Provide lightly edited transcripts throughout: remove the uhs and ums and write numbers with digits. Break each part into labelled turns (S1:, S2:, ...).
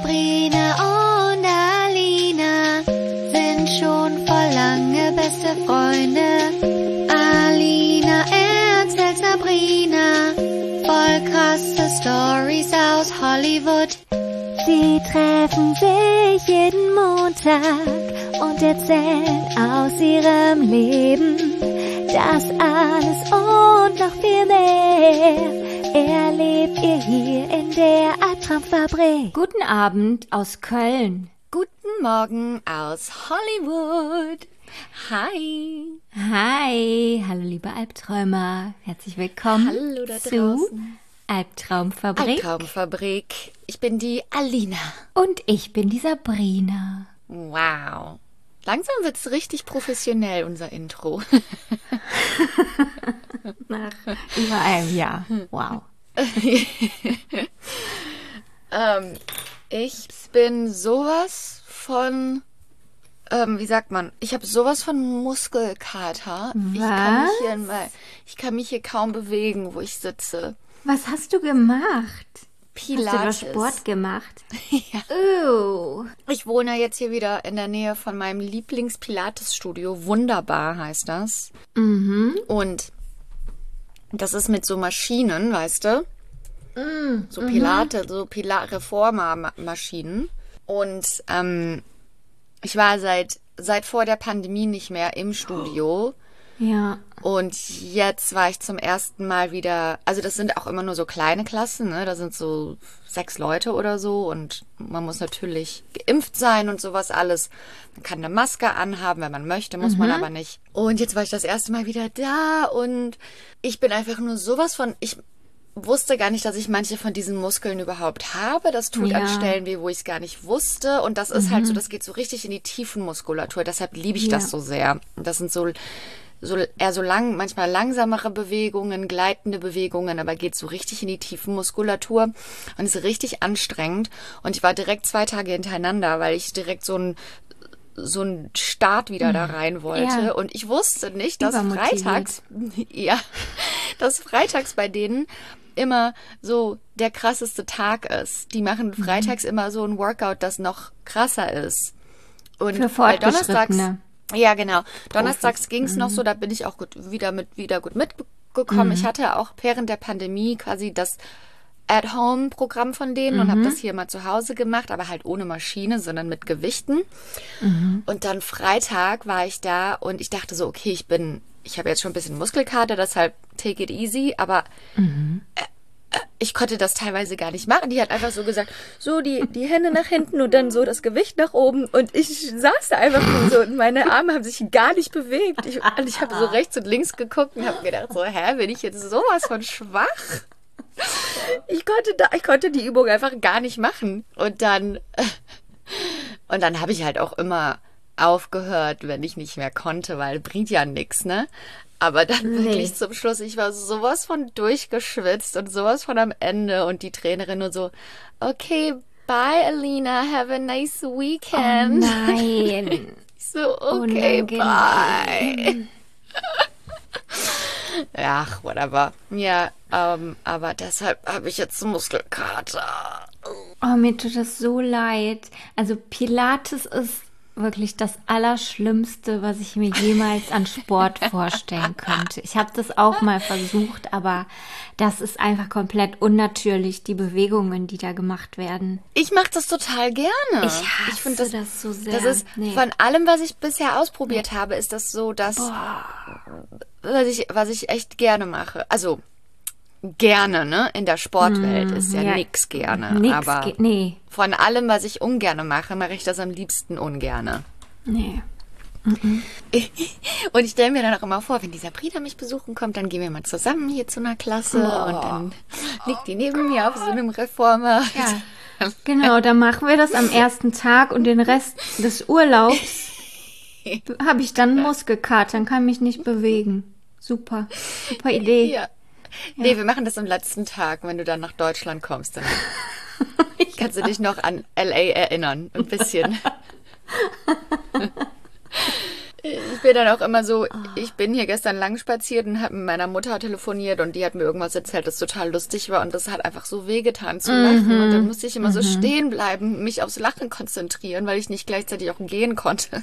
S1: Sabrina und Alina sind schon vor lange beste Freunde. Alina erzählt Sabrina voll krasse Stories aus Hollywood. Sie treffen sich jeden Montag und erzählen aus ihrem Leben. Das alles und noch viel mehr erlebt ihr hier in der Albtraumfabrik.
S2: Guten Abend aus Köln.
S3: Guten Morgen aus Hollywood. Hi.
S2: Hi, hallo liebe Albträumer. Herzlich willkommen
S3: Hallo da
S2: zu
S3: draußen.
S2: Albtraumfabrik.
S3: Albtraumfabrik. Ich bin die Alina.
S2: Und ich bin die Sabrina.
S3: Wow. Langsam wird's richtig professionell, unser Intro.
S2: Nach über einem Jahr. Wow.
S3: Ich bin sowas von, wie sagt man, ich habe sowas von Muskelkater.
S2: Was?
S3: Ich kann mich hier kaum bewegen, wo ich sitze.
S2: Was hast du gemacht?
S3: Pilates.
S2: Hast du da Sport gemacht?
S3: Ja.
S2: Oh.
S3: Ich wohne jetzt hier wieder in der Nähe von meinem Lieblings-Pilates-Studio. Wunderbar heißt das.
S2: Mhm.
S3: Und das ist mit so Maschinen, weißt du? So Pilates, so Reformer-Maschinen. Und ich war seit vor der Pandemie nicht mehr im Studio.
S2: Ja.
S3: Und jetzt war ich zum ersten Mal wieder, also das sind auch immer nur so kleine Klassen, ne? Da sind so 6 Leute oder so und man muss natürlich geimpft sein und sowas alles. Man kann eine Maske anhaben, wenn man möchte, muss man aber nicht. Und jetzt war ich das erste Mal wieder da und ich bin einfach nur sowas von, ich wusste gar nicht, dass ich manche von diesen Muskeln überhaupt habe. Das tut an Stellen weh, wo ich es gar nicht wusste. Und das ist halt so, das geht so richtig in die Tiefenmuskulatur. Deshalb liebe ich das so sehr. Und das sind so manchmal langsamere Bewegungen, gleitende Bewegungen, aber geht so richtig in die Tiefenmuskulatur und ist richtig anstrengend. Und ich war direkt 2 Tage hintereinander, weil ich direkt so einen Start wieder da rein wollte.
S2: Ja.
S3: Und ich wusste nicht, dass freitags bei denen immer so der krasseste Tag ist. Die machen freitags immer so ein Workout, das noch krasser ist. Und
S2: Für Fortgeschrittene.
S3: Ja, genau. Donnerstags ging's noch so, da bin ich auch wieder gut mitgekommen. Ich hatte auch während der Pandemie quasi das At-Home-Programm von denen und habe das hier mal zu Hause gemacht, aber halt ohne Maschine, sondern mit Gewichten. Und dann Freitag war ich da und ich dachte so, okay, ich habe jetzt schon ein bisschen Muskelkater, deshalb take it easy, aber ich konnte das teilweise gar nicht machen. Die hat einfach so gesagt, so die Hände nach hinten und dann so das Gewicht nach oben. Und ich saß da einfach nur so und meine Arme haben sich gar nicht bewegt. Ich habe so rechts und links geguckt und habe gedacht so, bin ich jetzt sowas von schwach? Ich konnte die Übung einfach gar nicht machen. Und dann habe ich halt auch immer aufgehört, wenn ich nicht mehr konnte, weil bringt ja nichts, ne? Aber dann wirklich zum Schluss, ich war sowas von durchgeschwitzt und sowas von am Ende und die Trainerin nur so, okay, bye Alina, have a nice weekend.
S2: Oh nein.
S3: Ich so, okay, bye. Ja, whatever. Ja, aber deshalb habe ich jetzt Muskelkater.
S2: Oh, mir tut das so leid. Also Pilates ist wirklich das Allerschlimmste, was ich mir jemals an Sport vorstellen könnte. Ich habe das auch mal versucht, aber das ist einfach komplett unnatürlich, die Bewegungen, die da gemacht werden.
S3: Ich mache das total gerne.
S2: Ich hasse das so sehr.
S3: Das ist von allem, was ich bisher ausprobiert habe, ist das so, dass was ich echt gerne mache. Also gerne, ne? In der Sportwelt ist ja nix gerne. Aber von allem, was ich ungerne mache, mache ich das am liebsten ungerne.
S2: Nee.
S3: Und ich stelle mir dann auch immer vor, wenn die Sabrina mich besuchen kommt, dann gehen wir mal zusammen hier zu einer Klasse und dann liegt die neben mir auf so einem Reformer.
S2: Ja, genau, dann machen wir das am ersten Tag und den Rest des Urlaubs habe ich dann Muskelkater, dann kann mich nicht bewegen. Super Idee.
S3: Ja. Nee, wir machen das am letzten Tag, wenn du dann nach Deutschland kommst. Dann kannst du dich noch an L.A. erinnern, ein bisschen. Ich bin dann auch immer so, ich bin hier gestern lang spaziert und habe mit meiner Mutter telefoniert und die hat mir irgendwas erzählt, das total lustig war und das hat einfach so wehgetan zu lachen und dann musste ich immer so stehen bleiben, mich aufs Lachen konzentrieren, weil ich nicht gleichzeitig auch gehen konnte.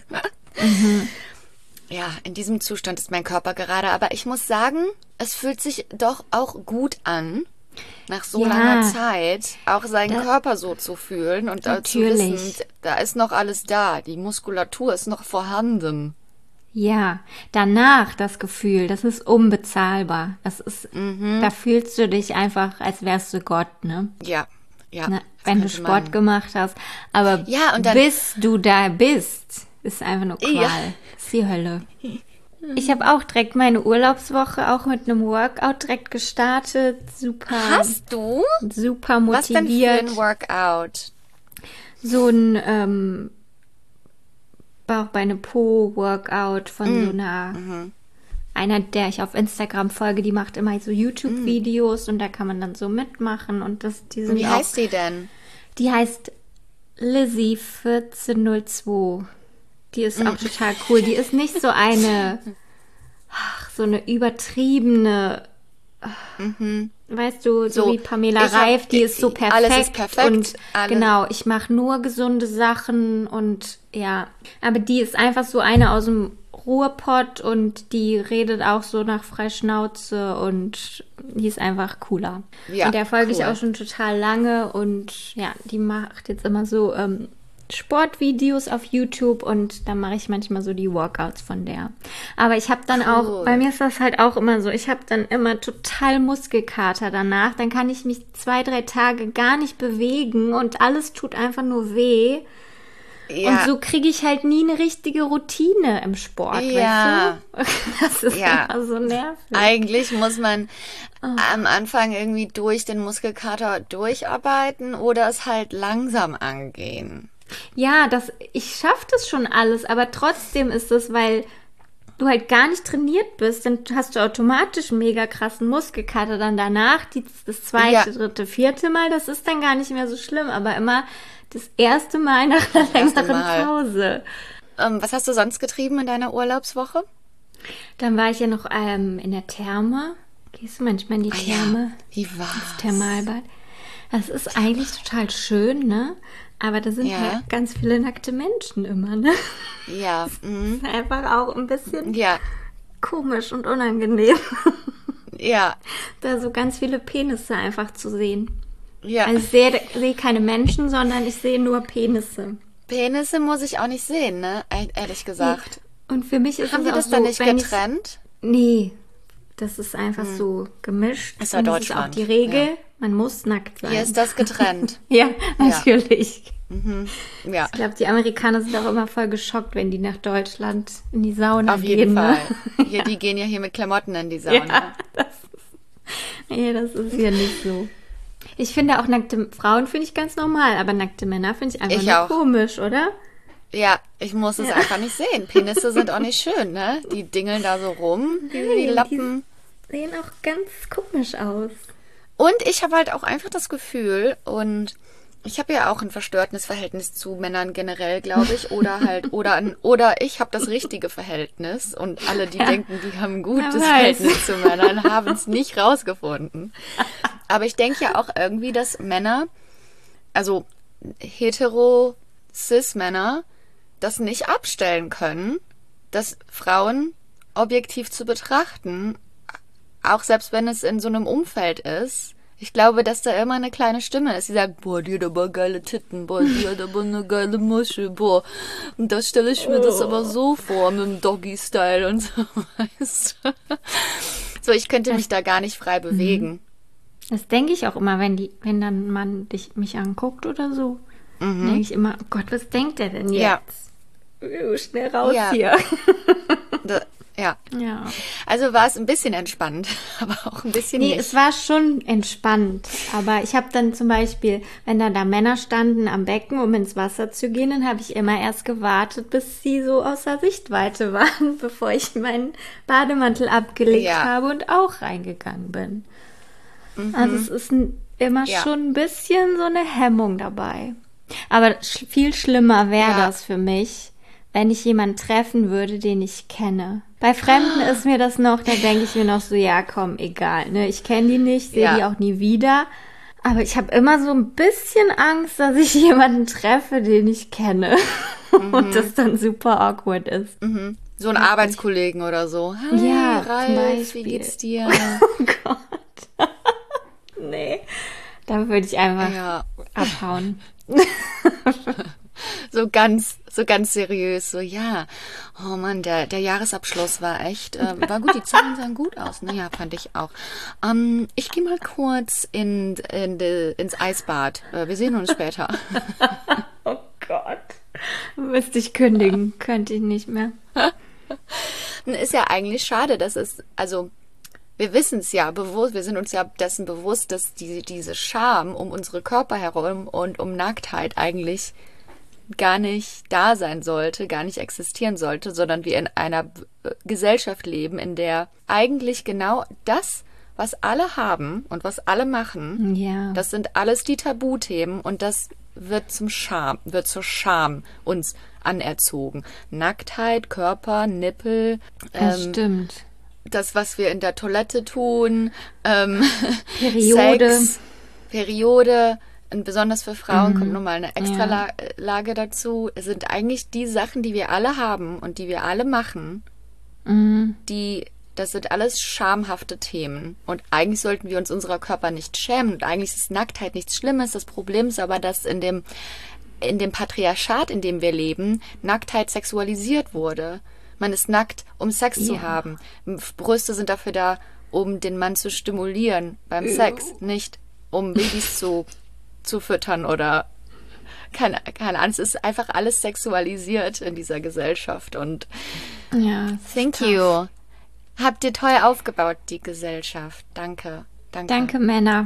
S3: Ja, in diesem Zustand ist mein Körper gerade, aber ich muss sagen, es fühlt sich doch auch gut an, nach so langer Zeit auch seinen Körper so zu fühlen und zu wissen, da ist noch alles da, die Muskulatur ist noch vorhanden.
S2: Ja, danach das Gefühl, das ist unbezahlbar. Das ist, da fühlst du dich einfach, als wärst du Gott, ne?
S3: Ja, ja.
S2: Ne? Wenn du Sport gemacht hast. Aber
S3: ja, und dann,
S2: bis du da bist, ist einfach nur Qual.
S3: Ja.
S2: Ist die Hölle. Ich habe auch direkt meine Urlaubswoche auch mit einem Workout direkt gestartet. Super.
S3: Hast du?
S2: Super motiviert.
S3: Was denn für ein Workout?
S2: So ein Bauchbeine-Po-Workout von so einer, der ich auf Instagram folge, die macht immer so YouTube-Videos und da kann man dann so mitmachen und die sind
S3: Wie
S2: auch,
S3: heißt die denn?
S2: Die heißt Lizzie 1402. Die ist auch total cool. Die ist nicht so so eine übertriebene, weißt du, so wie Pamela Reif, die ist so perfekt.
S3: Alles ist perfekt.
S2: Und genau, ich mache nur gesunde Sachen und ja, aber die ist einfach so eine aus dem Ruhrpott und die redet auch so nach Freischnauze und die ist einfach cooler.
S3: Ja,
S2: und der folge ich
S3: cool.
S2: auch schon total lange und ja, die macht jetzt immer so Sportvideos auf YouTube und dann mache ich manchmal so die Workouts von der. Aber ich habe dann auch, bei mir ist das halt auch immer so, ich habe dann immer total Muskelkater danach, dann kann ich mich 2-3 Tage gar nicht bewegen und alles tut einfach nur weh. Ja. Und so kriege ich halt nie eine richtige Routine im Sport, weißt du? Das ist immer so nervig.
S3: Eigentlich muss man am Anfang irgendwie durch den Muskelkater durcharbeiten oder es halt langsam angehen.
S2: Ja, ich schaffe das schon alles, aber trotzdem ist es, weil du halt gar nicht trainiert bist, dann hast du automatisch einen mega krassen Muskelkater dann danach, das 2., 3., 4. Mal, das ist dann gar nicht mehr so schlimm, aber immer das erste Mal nach einer längeren Pause.
S3: Was hast du sonst getrieben in deiner Urlaubswoche?
S2: Dann war ich ja noch in der Therme. Gehst du manchmal in die Therme?
S3: Ja. Wie war's?
S2: Das Thermalbad. Das ist eigentlich total schön, ne? Aber da sind halt ganz viele nackte Menschen immer, ne?
S3: Ja.
S2: Das ist einfach auch ein bisschen komisch und unangenehm.
S3: Ja.
S2: Da so ganz viele Penisse einfach zu sehen.
S3: Ja.
S2: Also ich sehe keine Menschen, sondern ich sehe nur Penisse.
S3: Penisse muss ich auch nicht sehen, ne? Ehrlich gesagt.
S2: Und für mich ist
S3: Haben
S2: es
S3: die
S2: auch
S3: das
S2: so,
S3: dann nicht getrennt?
S2: Nee, das ist einfach so gemischt.
S3: Ist ja
S2: und
S3: Deutschland.
S2: Das ist auch die Regel, man muss nackt sein.
S3: Hier ist das getrennt.
S2: Ja, natürlich.
S3: Ja.
S2: Ich glaube, die Amerikaner sind auch immer voll geschockt, wenn die nach Deutschland in die Sauna gehen.
S3: Auf jeden Fall.
S2: Ne?
S3: Die gehen ja hier mit Klamotten in die Sauna.
S2: Ja, das ist hier nicht so. Ich finde auch nackte Frauen finde ich ganz normal, aber nackte Männer finde ich einfach nur komisch, oder?
S3: Ja, ich muss es einfach nicht sehen. Penisse sind auch nicht schön, ne? Die dingeln da so rum, die Lappen.
S2: Die sehen auch ganz komisch aus.
S3: Und ich habe halt auch einfach das Gefühl, und ich habe ja auch ein verstörtes Verhältnis zu Männern generell, glaube ich, oder ich habe das richtige Verhältnis und alle, die denken, die haben ein gutes Verhältnis zu Männern, haben es nicht rausgefunden. Aber ich denke ja auch irgendwie, dass Männer, also hetero-cis-Männer, das nicht abstellen können, dass Frauen objektiv zu betrachten, auch selbst wenn es in so einem Umfeld ist. Ich glaube, dass da immer eine kleine Stimme ist, die sagt, boah, die hat aber geile Titten, boah, die hat aber eine geile Muschel, boah. Und da stelle ich mir das aber so vor, mit dem Doggy-Style und so, weißt du. So, ich könnte mich da gar nicht frei bewegen.
S2: Das denke ich auch immer, wenn dann ein Mann mich anguckt oder so. Denke ich immer, oh Gott, was denkt der denn jetzt?
S3: Ja.
S2: Schnell raus hier.
S3: Ja.
S2: Ja.
S3: Also war es ein bisschen entspannt, aber auch ein bisschen nicht.
S2: Es war schon entspannt. Aber ich habe dann zum Beispiel, wenn da Männer standen am Becken, um ins Wasser zu gehen, dann habe ich immer erst gewartet, bis sie so außer Sichtweite waren, bevor ich meinen Bademantel abgelegt habe und auch reingegangen bin. Also es ist immer schon ein bisschen so eine Hemmung dabei. Aber viel schlimmer wäre das für mich, wenn ich jemanden treffen würde, den ich kenne. Bei Fremden ist mir das noch, da denke ich mir noch so, ja komm, egal, ne? Ich kenne die nicht, sehe die auch nie wieder. Aber ich habe immer so ein bisschen Angst, dass ich jemanden treffe, den ich kenne. Und das dann super awkward ist.
S3: So einen Arbeitskollegen oder so. Hi,
S2: Ja,
S3: Ralf, wie geht's dir?
S2: Oh Gott. Nee, da würde ich einfach abhauen.
S3: So ganz seriös, so ja, oh Mann, der Jahresabschluss war echt, war gut, die Zahlen sahen gut aus, ne? Ja, fand ich auch. Ich gehe mal kurz ins Eisbad, wir sehen uns später.
S2: Oh Gott, müsste ich kündigen, könnte ich nicht mehr.
S3: Ist ja eigentlich schade, dass es, also wir wissen es ja bewusst, wir sind uns ja dessen bewusst, dass diese Scham um unsere Körper herum und um Nacktheit eigentlich gar nicht da sein sollte, gar nicht existieren sollte, sondern wir in einer Gesellschaft leben, in der eigentlich genau das, was alle haben und was alle machen, das sind alles die Tabuthemen und das wird zur Scham uns anerzogen. Nacktheit, Körper, Nippel.
S2: Das stimmt.
S3: Das, was wir in der Toilette tun,
S2: Periode.
S3: Sex, Periode. Und besonders für Frauen kommt nochmal eine extra Lage dazu. Es sind eigentlich die Sachen, die wir alle haben und die wir alle machen, das sind alles schamhafte Themen. Und eigentlich sollten wir uns unserer Körper nicht schämen. Und eigentlich ist Nacktheit nichts Schlimmes. Das Problem ist aber, dass in dem Patriarchat, in dem wir leben, Nacktheit sexualisiert wurde. Man ist nackt, um Sex zu haben. Brüste sind dafür da, um den Mann zu stimulieren beim Sex, nicht um Babys zu füttern oder keine Ahnung. Es ist einfach alles sexualisiert in dieser Gesellschaft und thank you. Habt ihr toll aufgebaut, die Gesellschaft. Danke.
S2: Danke, Männer.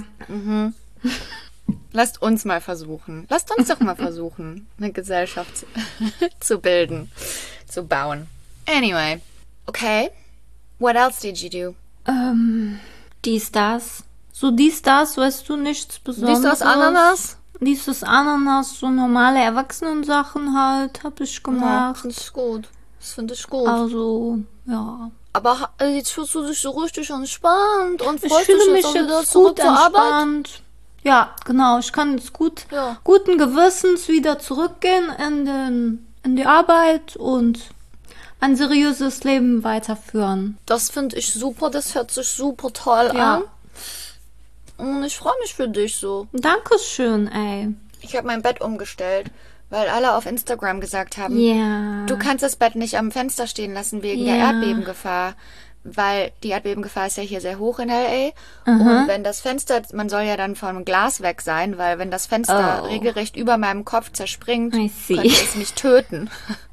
S3: Lasst uns mal versuchen. Lasst uns doch mal versuchen, eine Gesellschaft zu bilden, zu bauen. Anyway. Okay. What else did you do?
S2: Dies, das. So dies, das, weißt du, nichts Besonderes.
S3: Dies, das, Ananas?
S2: Dies, das, Ananas, so normale Erwachsenensachen halt, hab ich gemacht.
S3: Ja, das finde ich gut.
S2: Also, ja.
S3: Aber jetzt fühlst du dich so richtig entspannt und freust
S2: Ich fühle
S3: dich
S2: mich
S3: jetzt auch wieder
S2: jetzt
S3: zurück
S2: gut
S3: zur Arbeit?
S2: entspannt. Ja, genau. Ich kann jetzt guten Gewissens wieder zurückgehen in die Arbeit und ein seriöses Leben weiterführen.
S3: Das finde ich super, das hört sich super toll an. Und ich freue mich für dich so.
S2: Dankeschön, ey.
S3: Ich habe mein Bett umgestellt, weil alle auf Instagram gesagt haben,
S2: Ja.
S3: du kannst das Bett nicht am Fenster stehen lassen wegen der Erdbebengefahr. Weil die Erdbebengefahr ist ja hier sehr hoch in L.A. Und wenn das Fenster, man soll ja dann vom Glas weg sein, weil wenn das Fenster regelrecht über meinem Kopf zerspringt, könnte es mich töten.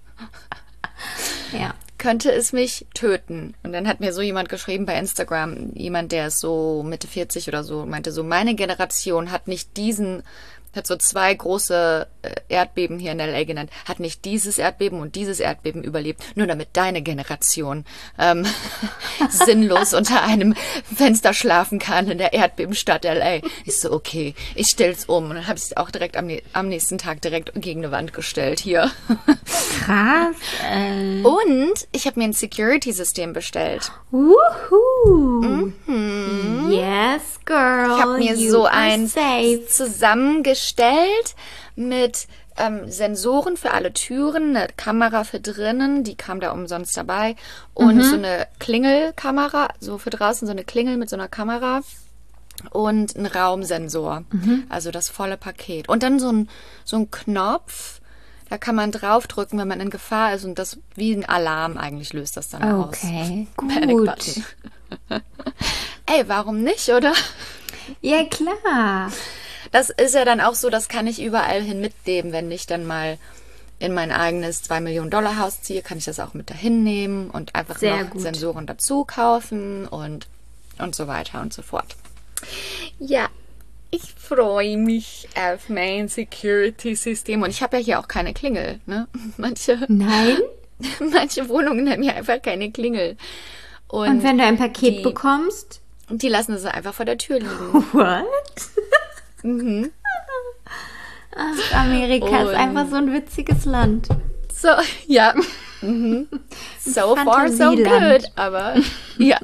S2: Ja.
S3: Könnte es mich töten. Und dann hat mir so jemand geschrieben bei Instagram, jemand, der ist so Mitte 40 oder so, meinte so, meine Generation hat nicht hat so 2 große Erdbeben hier in L.A. genannt, hat nicht dieses Erdbeben und dieses Erdbeben überlebt, nur damit deine Generation sinnlos unter einem Fenster schlafen kann in der Erdbebenstadt L.A. Ich so, okay, ich stell's um. Und dann habe ich es auch direkt am nächsten Tag direkt gegen eine Wand gestellt hier.
S2: Krass.
S3: Und ich habe mir ein Security-System bestellt.
S2: Wuhu. Yes, girl.
S3: Ich habe mir so eins zusammengestellt mit Sensoren für alle Türen, eine Kamera für drinnen, die kam da umsonst dabei und so eine Klingelkamera, so für draußen so eine Klingel mit so einer Kamera und ein Raumsensor, also das volle Paket. Und dann so ein Knopf, da kann man draufdrücken, wenn man in Gefahr ist und das wie ein Alarm eigentlich löst das dann aus.
S2: Okay,
S3: Panic
S2: gut.
S3: Button. Ey, warum nicht, oder?
S2: Ja, klar.
S3: Das ist ja dann auch so, das kann ich überall hin mitnehmen. Wenn ich dann mal in mein eigenes $2-Millionen-Haus ziehe, kann ich das auch mit dahin nehmen und einfach noch Sensoren dazu kaufen und so weiter und so fort. Ja, ich freue mich auf mein Security-System. Und ich habe ja hier auch keine Klingel, ne? Manche Wohnungen haben ja einfach keine Klingel.
S2: Und wenn du ein Paket bekommst?
S3: Die lassen es einfach vor der Tür liegen.
S2: What? Ach, Amerika ist einfach so ein witziges Land.
S3: So, ja. Mhm. So far, so
S2: Fantasieland.
S3: good. Aber, ja.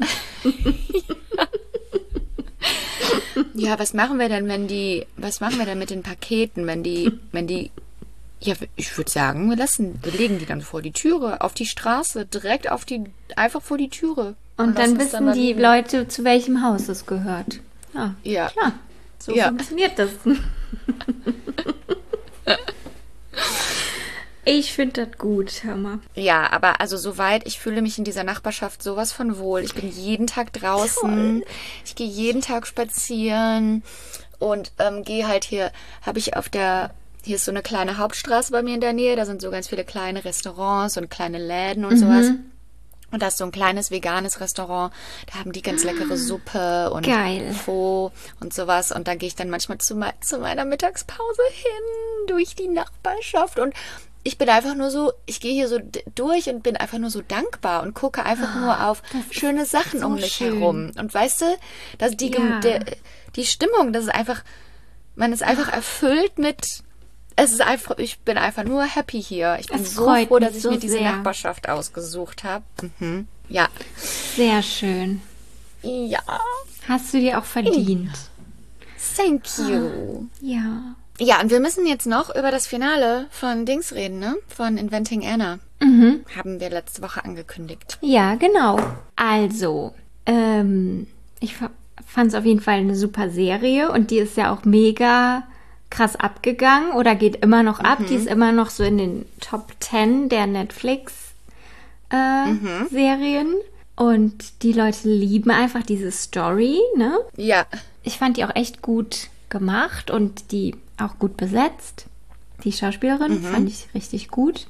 S3: Ja, was machen wir denn mit den Paketen, wenn die, ja, ich würde sagen, wir legen die dann vor die Türe, auf die Straße, einfach vor die Türe.
S2: Und dann
S3: lassen es
S2: wissen
S3: da
S2: die
S3: liegen.
S2: Leute, zu welchem Haus es gehört. Ja,
S3: Ja.
S2: klar. So
S3: Ja.
S2: funktioniert das. Ich finde das gut, hör mal.
S3: Ja, aber also soweit, ich fühle mich in dieser Nachbarschaft sowas von wohl. Ich bin jeden Tag draußen. Ich gehe jeden Tag spazieren und gehe halt hier ist so eine kleine Hauptstraße bei mir in der Nähe. Da sind so ganz viele kleine Restaurants und kleine Läden und sowas. Und da ist so ein kleines veganes Restaurant. Da haben die ganz leckere Suppe und
S2: Geil.
S3: Pho und sowas. Und da gehe ich dann manchmal zu meiner Mittagspause hin durch die Nachbarschaft. Und ich bin einfach nur so, ich gehe hier so durch und bin einfach nur so dankbar und gucke einfach nur auf schöne Sachen
S2: so
S3: um mich
S2: schön.
S3: herum. Und weißt du, dass die Stimmung, das ist einfach, man ist einfach erfüllt mit, ich bin einfach nur happy hier. Ich bin
S2: Es
S3: so
S2: freut
S3: froh,
S2: mich
S3: dass ich
S2: so
S3: mir diese
S2: sehr.
S3: Nachbarschaft ausgesucht habe. Mhm. Ja.
S2: Sehr schön.
S3: Ja.
S2: Hast du dir auch verdient.
S3: Thank you.
S2: Ja.
S3: Ja, und wir müssen jetzt noch über das Finale von Dings reden, ne? Von Inventing Anna. Haben wir letzte Woche angekündigt.
S2: Ja, genau. Also, ich fand es auf jeden Fall eine super Serie und die ist ja auch mega krass abgegangen oder geht immer noch ab. Die ist immer noch so in den Top 10 der Netflix-Serien. Und die Leute lieben einfach diese Story, ne?
S3: Ja.
S2: Ich fand die auch echt gut gemacht und die auch gut besetzt. Die Schauspielerin fand ich richtig gut.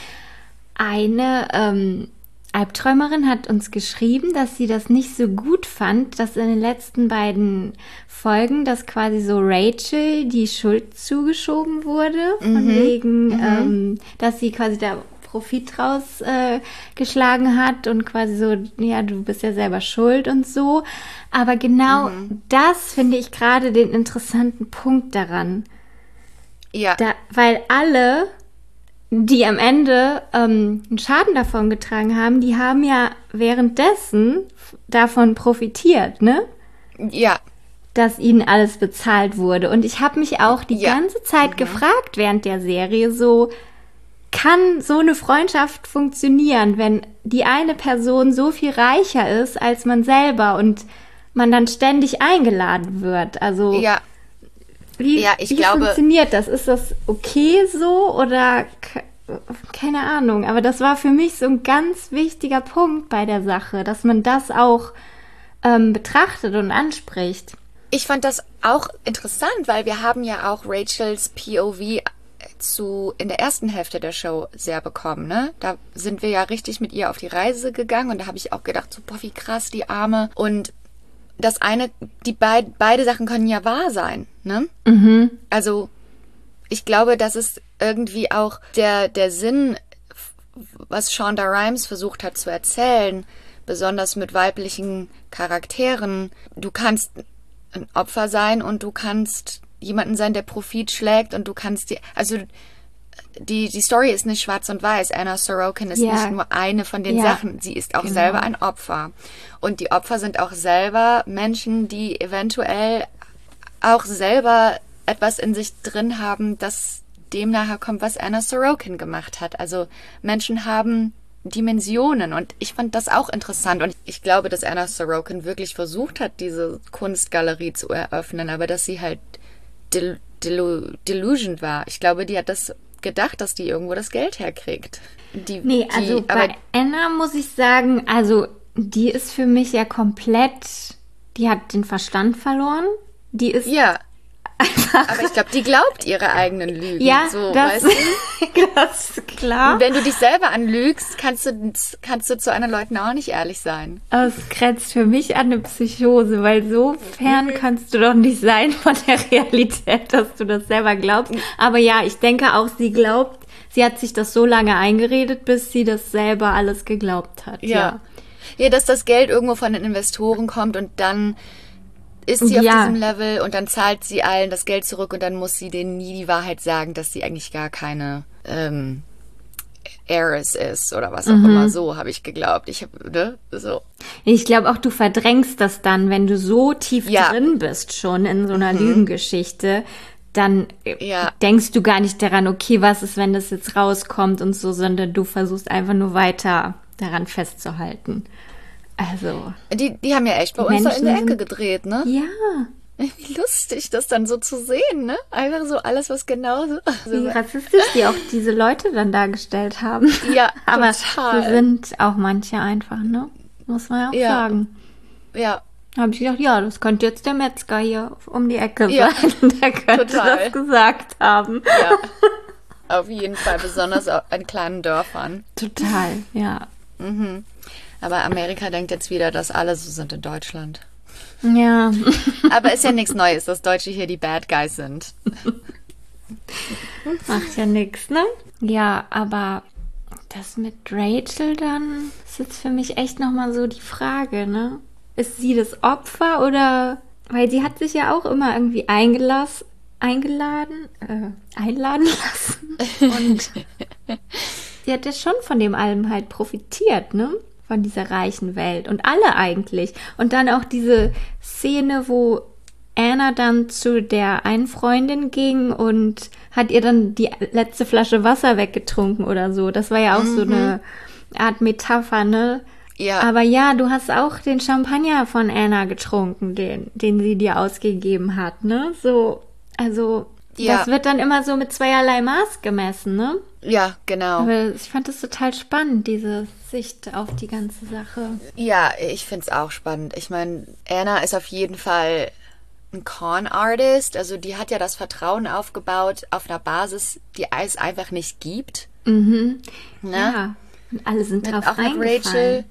S2: Eine Albträumerin hat uns geschrieben, dass sie das nicht so gut fand, dass in den letzten beiden Folgen, dass quasi so Rachel die Schuld zugeschoben wurde, von wegen, dass sie quasi da Profit draus geschlagen hat und quasi so, ja, du bist ja selber schuld und so. Aber genau das finde ich gerade den interessanten Punkt daran.
S3: Ja.
S2: Weil alle, die am Ende einen Schaden davon getragen haben, die haben ja währenddessen davon profitiert, ne?
S3: Ja.
S2: Dass ihnen alles bezahlt wurde. Und ich habe mich auch die
S3: Ja.
S2: ganze Zeit gefragt während der Serie so, kann so eine Freundschaft funktionieren, wenn die eine Person so viel reicher ist als man selber und man dann ständig eingeladen wird? Also
S3: Ja.
S2: wie,
S3: Ja, ich
S2: wie
S3: glaube-
S2: funktioniert das? Ist das okay so oder keine Ahnung? Aber das war für mich so ein ganz wichtiger Punkt bei der Sache, dass man das auch betrachtet und anspricht.
S3: Ich fand das auch interessant, weil wir haben ja auch Rachels POV in der ersten Hälfte der Show sehr bekommen, ne? Da sind wir ja richtig mit ihr auf die Reise gegangen und da habe ich auch gedacht, so, boah, wie krass, die Arme. Und das eine, beide Sachen können ja wahr sein, ne? Also, ich glaube, das ist irgendwie auch der Sinn, was Shonda Rhimes versucht hat zu erzählen, besonders mit weiblichen Charakteren. Du kannst ein Opfer sein und du kannst jemanden sein, der Profit schlägt und du kannst die Story ist nicht schwarz und weiß. Anna Sorokin ist
S2: Ja.
S3: nicht nur eine von den
S2: Ja.
S3: Sachen. Sie ist auch
S2: Genau.
S3: selber ein Opfer. Und die Opfer sind auch selber Menschen, die eventuell auch selber etwas in sich drin haben, das dem nahe kommt, was Anna Sorokin gemacht hat. Also Menschen haben Dimensionen und ich fand das auch interessant und ich glaube, dass Anna Sorokin wirklich versucht hat, diese Kunstgalerie zu eröffnen, aber dass sie halt delusioned war. Ich glaube, die hat das gedacht, dass die irgendwo das Geld herkriegt.
S2: Bei Anna muss ich sagen, also die ist für mich ja komplett, die hat den Verstand verloren. Die ist
S3: ja. Aber ich glaube, die glaubt ihre eigenen Lügen.
S2: ja,
S3: so,
S2: das,
S3: weißt du?
S2: das ist klar.
S3: Und wenn du dich selber anlügst, kannst du zu anderen Leuten auch nicht ehrlich sein.
S2: Das grenzt für mich an eine Psychose, weil so fern kannst du doch nicht sein von der Realität, dass du das selber glaubst. Aber ja, ich denke auch, sie hat sich das so lange eingeredet, bis sie das selber alles geglaubt hat. Ja.
S3: Ja, dass das Geld irgendwo von den Investoren kommt und dann ist sie auf diesem Level und dann zahlt sie allen das Geld zurück und dann muss sie denen nie die Wahrheit sagen, dass sie eigentlich gar keine Heiress ist oder was auch immer. So habe ich geglaubt.
S2: Ich glaube auch, du verdrängst das dann, wenn du so tief drin bist schon in so einer Lügengeschichte, dann denkst du gar nicht daran, okay, was ist, wenn das jetzt rauskommt und so, sondern du versuchst einfach nur weiter daran festzuhalten. Also.
S3: Die haben ja echt bei uns da in der Ecke gedreht, ne?
S2: Ja.
S3: Wie lustig, das dann so zu sehen, ne? Einfach so alles, was genauso.
S2: Wie rassistisch die auch diese Leute dann dargestellt haben.
S3: Ja,
S2: aber
S3: total.
S2: so sind auch manche einfach, ne? Muss man ja auch sagen.
S3: Ja.
S2: Da habe ich gedacht, ja, das könnte jetzt der Metzger hier um die Ecke sein. Der könnte das gesagt haben.
S3: Ja, auf jeden Fall, besonders an kleinen Dörfern.
S2: Total, ja.
S3: Aber Amerika denkt jetzt wieder, dass alle so sind in Deutschland.
S2: Ja.
S3: Aber ist ja nichts Neues, dass Deutsche hier die Bad Guys sind.
S2: Macht ja nichts, ne? Ja, aber das mit Rachel dann ist jetzt für mich echt nochmal so die Frage, ne? Ist sie das Opfer oder... Weil sie hat sich ja auch immer irgendwie einladen lassen. Und sie hat ja schon von dem allem halt profitiert, ne? Von dieser reichen Welt. Und alle eigentlich. Und dann auch diese Szene, wo Anna dann zu der einen Freundin ging und hat ihr dann die letzte Flasche Wasser weggetrunken oder so. Das war ja auch so eine Art Metapher, ne?
S3: Ja.
S2: Aber ja, du hast auch den Champagner von Anna getrunken, den sie dir ausgegeben hat, ne? So, also, das wird dann immer so mit zweierlei Maß gemessen, ne?
S3: Ja, genau.
S2: Aber ich fand es total spannend, diese Sicht auf die ganze Sache.
S3: Ja, ich finde es auch spannend. Ich meine, Anna ist auf jeden Fall ein Con-Artist. Also die hat ja das Vertrauen aufgebaut auf einer Basis, die es einfach nicht gibt. Ne?
S2: Ja, und alle sind drauf
S3: auch mit
S2: reingefallen.
S3: Rachel,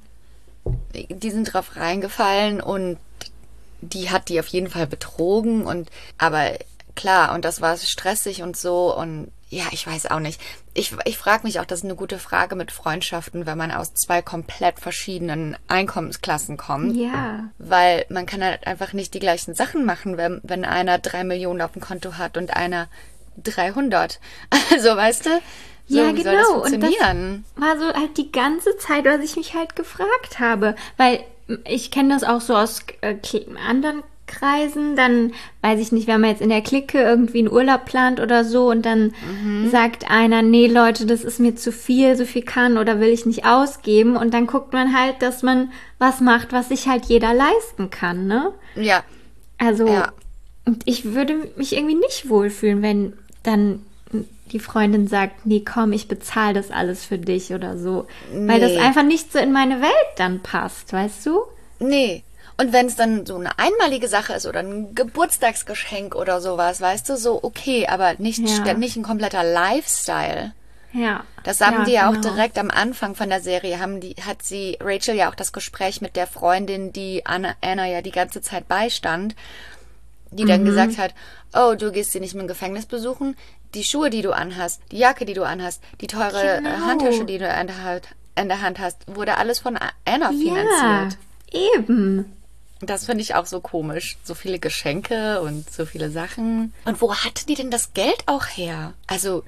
S3: die sind drauf reingefallen und die hat die auf jeden Fall betrogen. Aber klar, und das war stressig und so und ja, ich weiß auch nicht. Ich frage mich auch, das ist eine gute Frage mit Freundschaften, wenn man aus zwei komplett verschiedenen Einkommensklassen kommt.
S2: Ja.
S3: Weil man kann halt einfach nicht die gleichen Sachen machen, wenn einer 3 Millionen auf dem Konto hat und einer 300. Also, weißt du? So,
S2: Ja,
S3: wie soll das
S2: genau. Und das
S3: funktionieren?
S2: war so halt die ganze Zeit, was ich mich halt gefragt habe. Weil ich kenne das auch so aus anderen Kreisen. Dann, weiß ich nicht, wenn man jetzt in der Clique irgendwie einen Urlaub plant oder so und dann sagt einer, nee, Leute, das ist mir zu viel, so viel kann oder will ich nicht ausgeben. Und dann guckt man halt, dass man was macht, was sich halt jeder leisten kann, ne?
S3: Ja.
S2: Also,
S3: Ja.
S2: und ich würde mich irgendwie nicht wohlfühlen, wenn dann die Freundin sagt, nee, komm, ich bezahle das alles für dich oder so. Weil das
S3: Nee.
S2: einfach nicht so in meine Welt dann passt, weißt du?
S3: Nee. Und wenn es dann so eine einmalige Sache ist oder ein Geburtstagsgeschenk oder sowas, weißt du, so okay, aber nicht nicht ein kompletter Lifestyle.
S2: Ja.
S3: Das haben die ja auch
S2: genau.
S3: direkt am Anfang von der Serie, hat Rachel ja auch das Gespräch mit der Freundin, die Anna ja die ganze Zeit beistand, die dann gesagt hat, oh, du gehst sie nicht mehr im Gefängnis besuchen, die Schuhe, die du anhast, die Jacke, die du anhast, die teure
S2: Genau.
S3: Handtasche, die du in der Hand hast, wurde alles von Anna
S2: Ja,
S3: finanziert.
S2: eben.
S3: Das finde ich auch so komisch. So viele Geschenke und so viele Sachen. Und wo hatte die denn das Geld auch her? Also,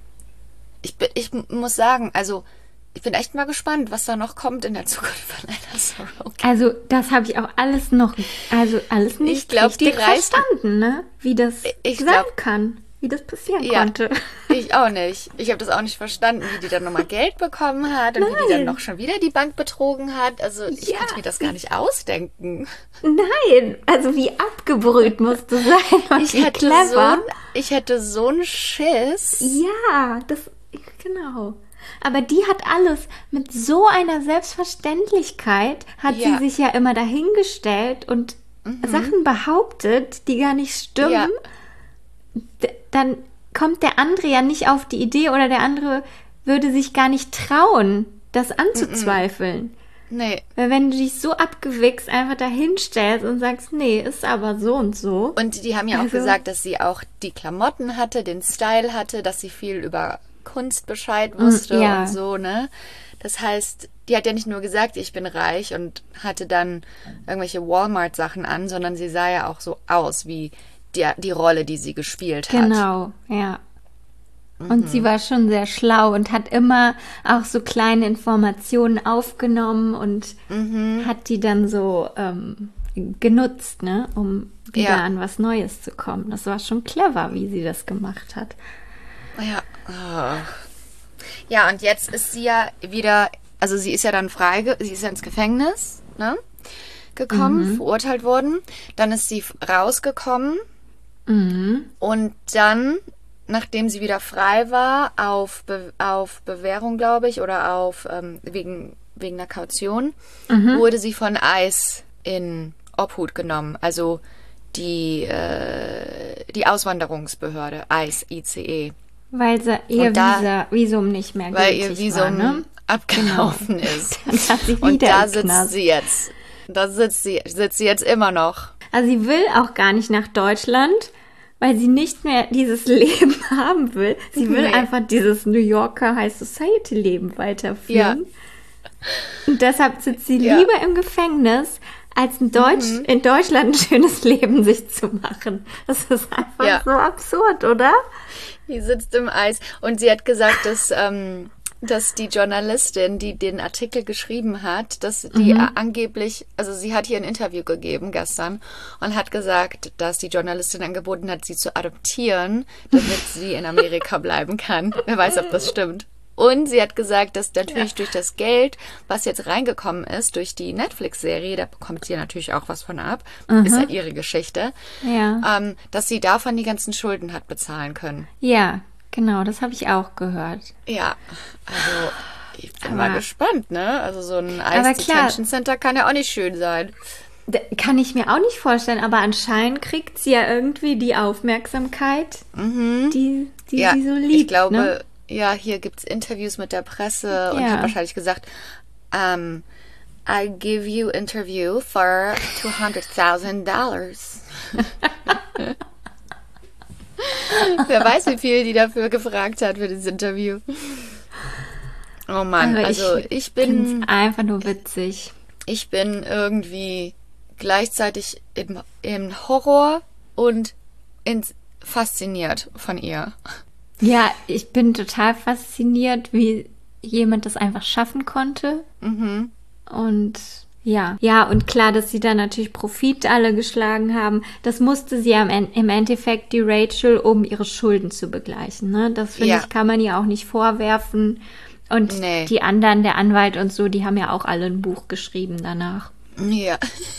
S3: ich muss sagen, also, ich bin echt mal gespannt, was da noch kommt in der Zukunft von Anna Sorokin.
S2: Also, das habe ich auch alles nicht
S3: Ich glaub, die
S2: richtig verstanden, ne? Wie das
S3: Ich
S2: sein
S3: glaub-
S2: kann, wie das passieren
S3: Ja.
S2: konnte.
S3: Ich auch nicht. Ich habe das auch nicht verstanden, wie die dann nochmal Geld bekommen hat und wie die dann noch schon wieder die Bank betrogen hat. Also, ich
S2: Ja.
S3: konnte mir das gar nicht ausdenken.
S2: Nein, also wie abgebrüht musst du sein und
S3: Ich
S2: wie
S3: hätte
S2: clever.
S3: so einen Schiss.
S2: Ja, genau. Aber die hat alles mit so einer Selbstverständlichkeit, hat
S3: Ja.
S2: sie sich ja immer dahingestellt und Sachen behauptet, die gar nicht stimmen.
S3: Ja.
S2: Dann kommt der andere ja nicht auf die Idee oder der andere würde sich gar nicht trauen, das anzuzweifeln.
S3: Nee.
S2: Weil wenn du dich so abgewichst einfach dahinstellst und sagst, nee, ist aber so und so.
S3: Und die haben ja auch
S2: Also-
S3: gesagt, dass sie auch die Klamotten hatte, den Style hatte, dass sie viel über Kunst Bescheid wusste
S2: ja.
S3: und so, ne? Das heißt, die hat ja nicht nur gesagt, ich bin reich und hatte dann irgendwelche Walmart-Sachen an, sondern sie sah ja auch so aus wie die Rolle, die sie gespielt hat.
S2: Genau, ja. Und sie war schon sehr schlau und hat immer auch so kleine Informationen aufgenommen und hat die dann so genutzt, ne, um wieder an was Neues zu kommen. Das war schon clever, wie sie das gemacht hat.
S3: Ja. Oh. Ja, und jetzt ist sie ja wieder, also sie ist ja dann sie ist ja ins Gefängnis, ne, gekommen, verurteilt worden. Dann ist sie rausgekommen und dann, nachdem sie wieder frei war, auf Bewährung, glaube ich, oder wegen einer Kaution, wurde sie von ICE in Obhut genommen. Also die Auswanderungsbehörde, ICE, ICE.
S2: Weil ihr Visum nicht mehr gültig war,
S3: weil ihr Visum abgelaufen ist.
S2: Dann hat sie wieder
S3: und da sitzt sie jetzt. Da sitzt sie jetzt immer noch.
S2: Also sie will auch gar nicht nach Deutschland, weil sie nicht mehr dieses Leben haben will. Sie will einfach dieses New Yorker High Society Leben weiterführen. Ja. Und deshalb sitzt sie lieber im Gefängnis, als in Deutschland ein schönes Leben sich zu machen. Das ist einfach so absurd, oder?
S3: Die sitzt im Eis. Und sie hat gesagt, dass die Journalistin, die den Artikel geschrieben hat, dass die angeblich, also sie hat hier ein Interview gegeben gestern und hat gesagt, dass die Journalistin angeboten hat, sie zu adoptieren, damit sie in Amerika bleiben kann. Wer weiß, ob das stimmt. Und sie hat gesagt, dass natürlich durch das Geld, was jetzt reingekommen ist, durch die Netflix-Serie, da bekommt sie natürlich auch was von ab, ist ja ihre Geschichte, dass sie davon die ganzen Schulden hat bezahlen können.
S2: Ja, genau, das habe ich auch gehört.
S3: Ja, also ich bin mal gespannt, ne? Also so ein ICE Detention Center kann ja auch nicht schön sein.
S2: Kann ich mir auch nicht vorstellen, aber anscheinend kriegt sie ja irgendwie die Aufmerksamkeit, die sie so liebt.
S3: Ich glaube,
S2: ne?
S3: Ja, hier gibt's Interviews mit der Presse und hat wahrscheinlich gesagt, I give you interview for $200,000. Wer weiß, wie viel die dafür gefragt hat für das Interview. Oh Mann, also ich bin
S2: einfach nur witzig.
S3: Ich bin irgendwie gleichzeitig im Horror und fasziniert von ihr.
S2: Ja, ich bin total fasziniert, wie jemand das einfach schaffen konnte. Und ja, und klar, dass sie da natürlich Profit alle geschlagen haben. Das musste sie ja im Endeffekt, die Rachel, um ihre Schulden zu begleichen. Ne? Das finde ich, kann man ihr auch nicht vorwerfen. Und die anderen, der Anwalt und so, die haben ja auch alle ein Buch geschrieben danach.
S3: Ja.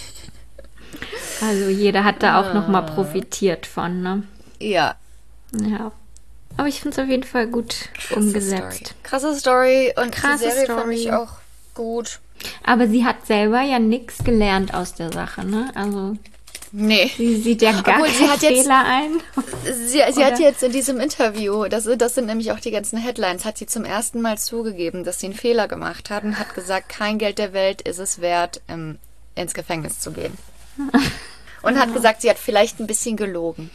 S2: Also jeder hat da auch nochmal profitiert von, ne?
S3: Ja.
S2: Ja. Aber ich finde es auf jeden Fall gut umgesetzt.
S3: Krasse Story und die Serie fand ich auch gut.
S2: Aber sie hat selber ja nichts gelernt aus der Sache, ne? Also
S3: nee.
S2: Sie sieht ja gar keinen Fehler ein.
S3: Sie hat jetzt in diesem Interview, das sind nämlich auch die ganzen Headlines, hat sie zum ersten Mal zugegeben, dass sie einen Fehler gemacht hat und hat gesagt, kein Geld der Welt ist es wert, ins Gefängnis zu gehen. Und hat gesagt, sie hat vielleicht ein bisschen gelogen.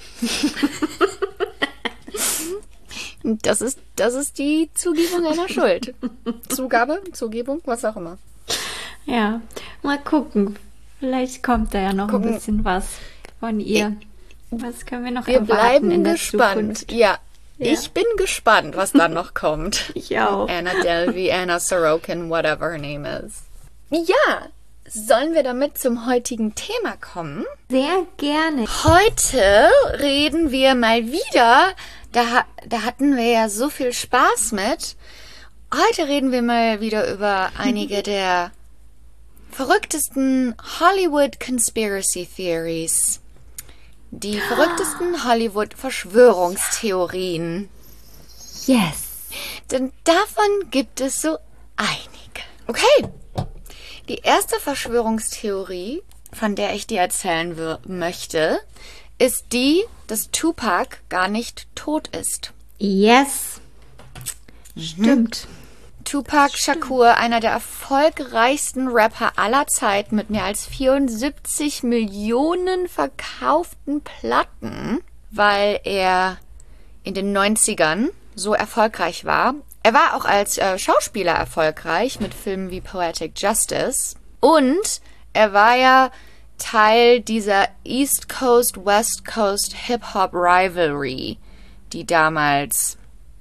S3: Das ist die Zugebung einer Schuld. Zugebung, was auch immer.
S2: Ja, mal gucken. Vielleicht kommt da ja noch ein bisschen was von ihr. Was können wir noch erwarten? Wir bleiben
S3: gespannt.
S2: Zukunft?
S3: Ja, ich bin gespannt, was dann noch kommt.
S2: Ich auch.
S3: Anna Delvey, Anna Sorokin, whatever her name is. Ja, sollen wir damit zum heutigen Thema kommen?
S2: Sehr gerne.
S3: Heute reden wir mal wieder... Da hatten wir ja so viel Spaß mit. Heute reden wir mal wieder über einige der verrücktesten Hollywood Conspiracy Theories. Die verrücktesten Hollywood Verschwörungstheorien.
S2: Yes.
S3: Denn davon gibt es so einige. Okay. Die erste Verschwörungstheorie, von der ich dir erzählen möchte, ist die, dass Tupac gar nicht tot ist.
S2: Yes. Stimmt.
S3: Tupac Shakur, einer der erfolgreichsten Rapper aller Zeiten mit mehr als 74 Millionen verkauften Platten, weil er in den 90ern so erfolgreich war. Er war auch als Schauspieler erfolgreich mit Filmen wie Poetic Justice. Und er war ja Teil dieser East Coast, West Coast Hip-Hop Rivalry, die damals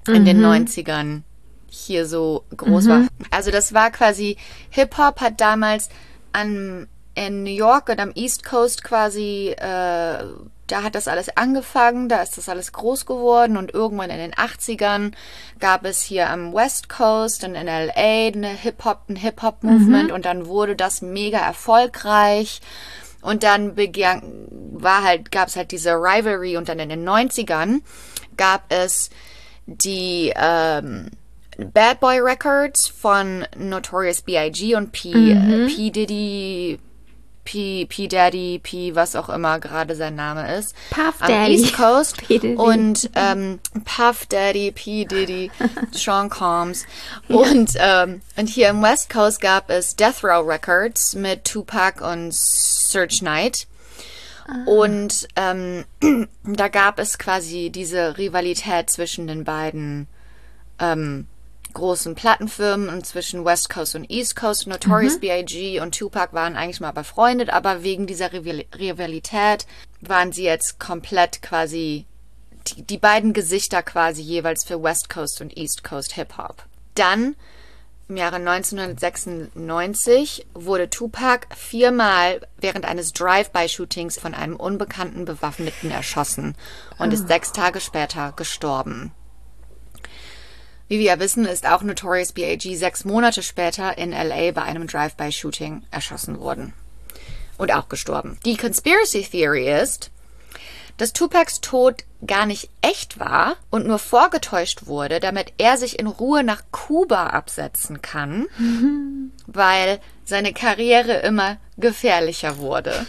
S3: in den 90ern hier so groß war. Also das war quasi, Hip-Hop hat damals in New York und am East Coast quasi, da hat das alles angefangen, da ist das alles groß geworden und irgendwann in den 80ern gab es hier am West Coast und in LA ein Hip-Hop-Movement und dann wurde das mega erfolgreich und dann gab es halt diese Rivalry und dann in den 90ern gab es die Bad Boy Records von Notorious B.I.G. und P. Diddy, P. Daddy, P. was auch immer gerade sein Name ist.
S2: Puff
S3: am
S2: Daddy.
S3: East Coast.
S2: P. Diddy.
S3: Und Puff Daddy, P. Diddy, Sean Combs. Und hier im West Coast gab es Death Row Records mit Tupac und Serge Knight. Und da gab es quasi diese Rivalität zwischen den beiden großen Plattenfirmen und zwischen West Coast und East Coast. Notorious B.I.G. und Tupac waren eigentlich mal befreundet, aber wegen dieser Rivalität waren sie jetzt komplett quasi die beiden Gesichter quasi jeweils für West Coast und East Coast Hip-Hop. Dann im Jahre 1996 wurde Tupac 4-mal während eines Drive-by-Shootings von einem unbekannten Bewaffneten erschossen und ist 6 Tage später gestorben. Wie wir ja wissen, ist auch Notorious B.I.G. 6 Monate später in L.A. bei einem Drive-by-Shooting erschossen worden und auch gestorben. Die Conspiracy Theory ist, dass Tupacs Tod gar nicht echt war und nur vorgetäuscht wurde, damit er sich in Ruhe nach Kuba absetzen kann, weil seine Karriere immer gefährlicher wurde.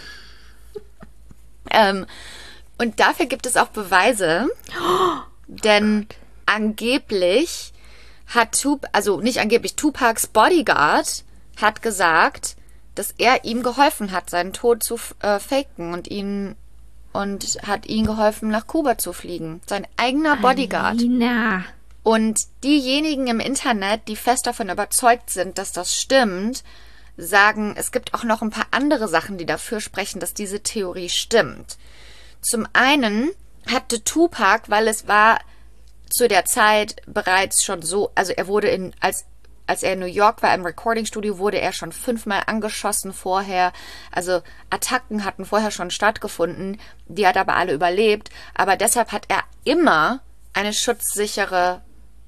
S3: Und dafür gibt es auch Beweise, denn angeblich hat Tupacs Bodyguard hat gesagt, dass er ihm geholfen hat, seinen Tod zu faken und hat ihm geholfen, nach Kuba zu fliegen. Sein eigener Bodyguard.
S2: Alina.
S3: Und diejenigen im Internet, die fest davon überzeugt sind, dass das stimmt, sagen, es gibt auch noch ein paar andere Sachen, die dafür sprechen, dass diese Theorie stimmt. Zum einen hatte Tupac, weil es war zu der Zeit bereits schon so, also er wurde als er in New York war im Recording-Studio, wurde er schon 5-mal angeschossen vorher. Also Attacken hatten vorher schon stattgefunden. Die hat aber alle überlebt. Aber deshalb hat er immer eine schusssichere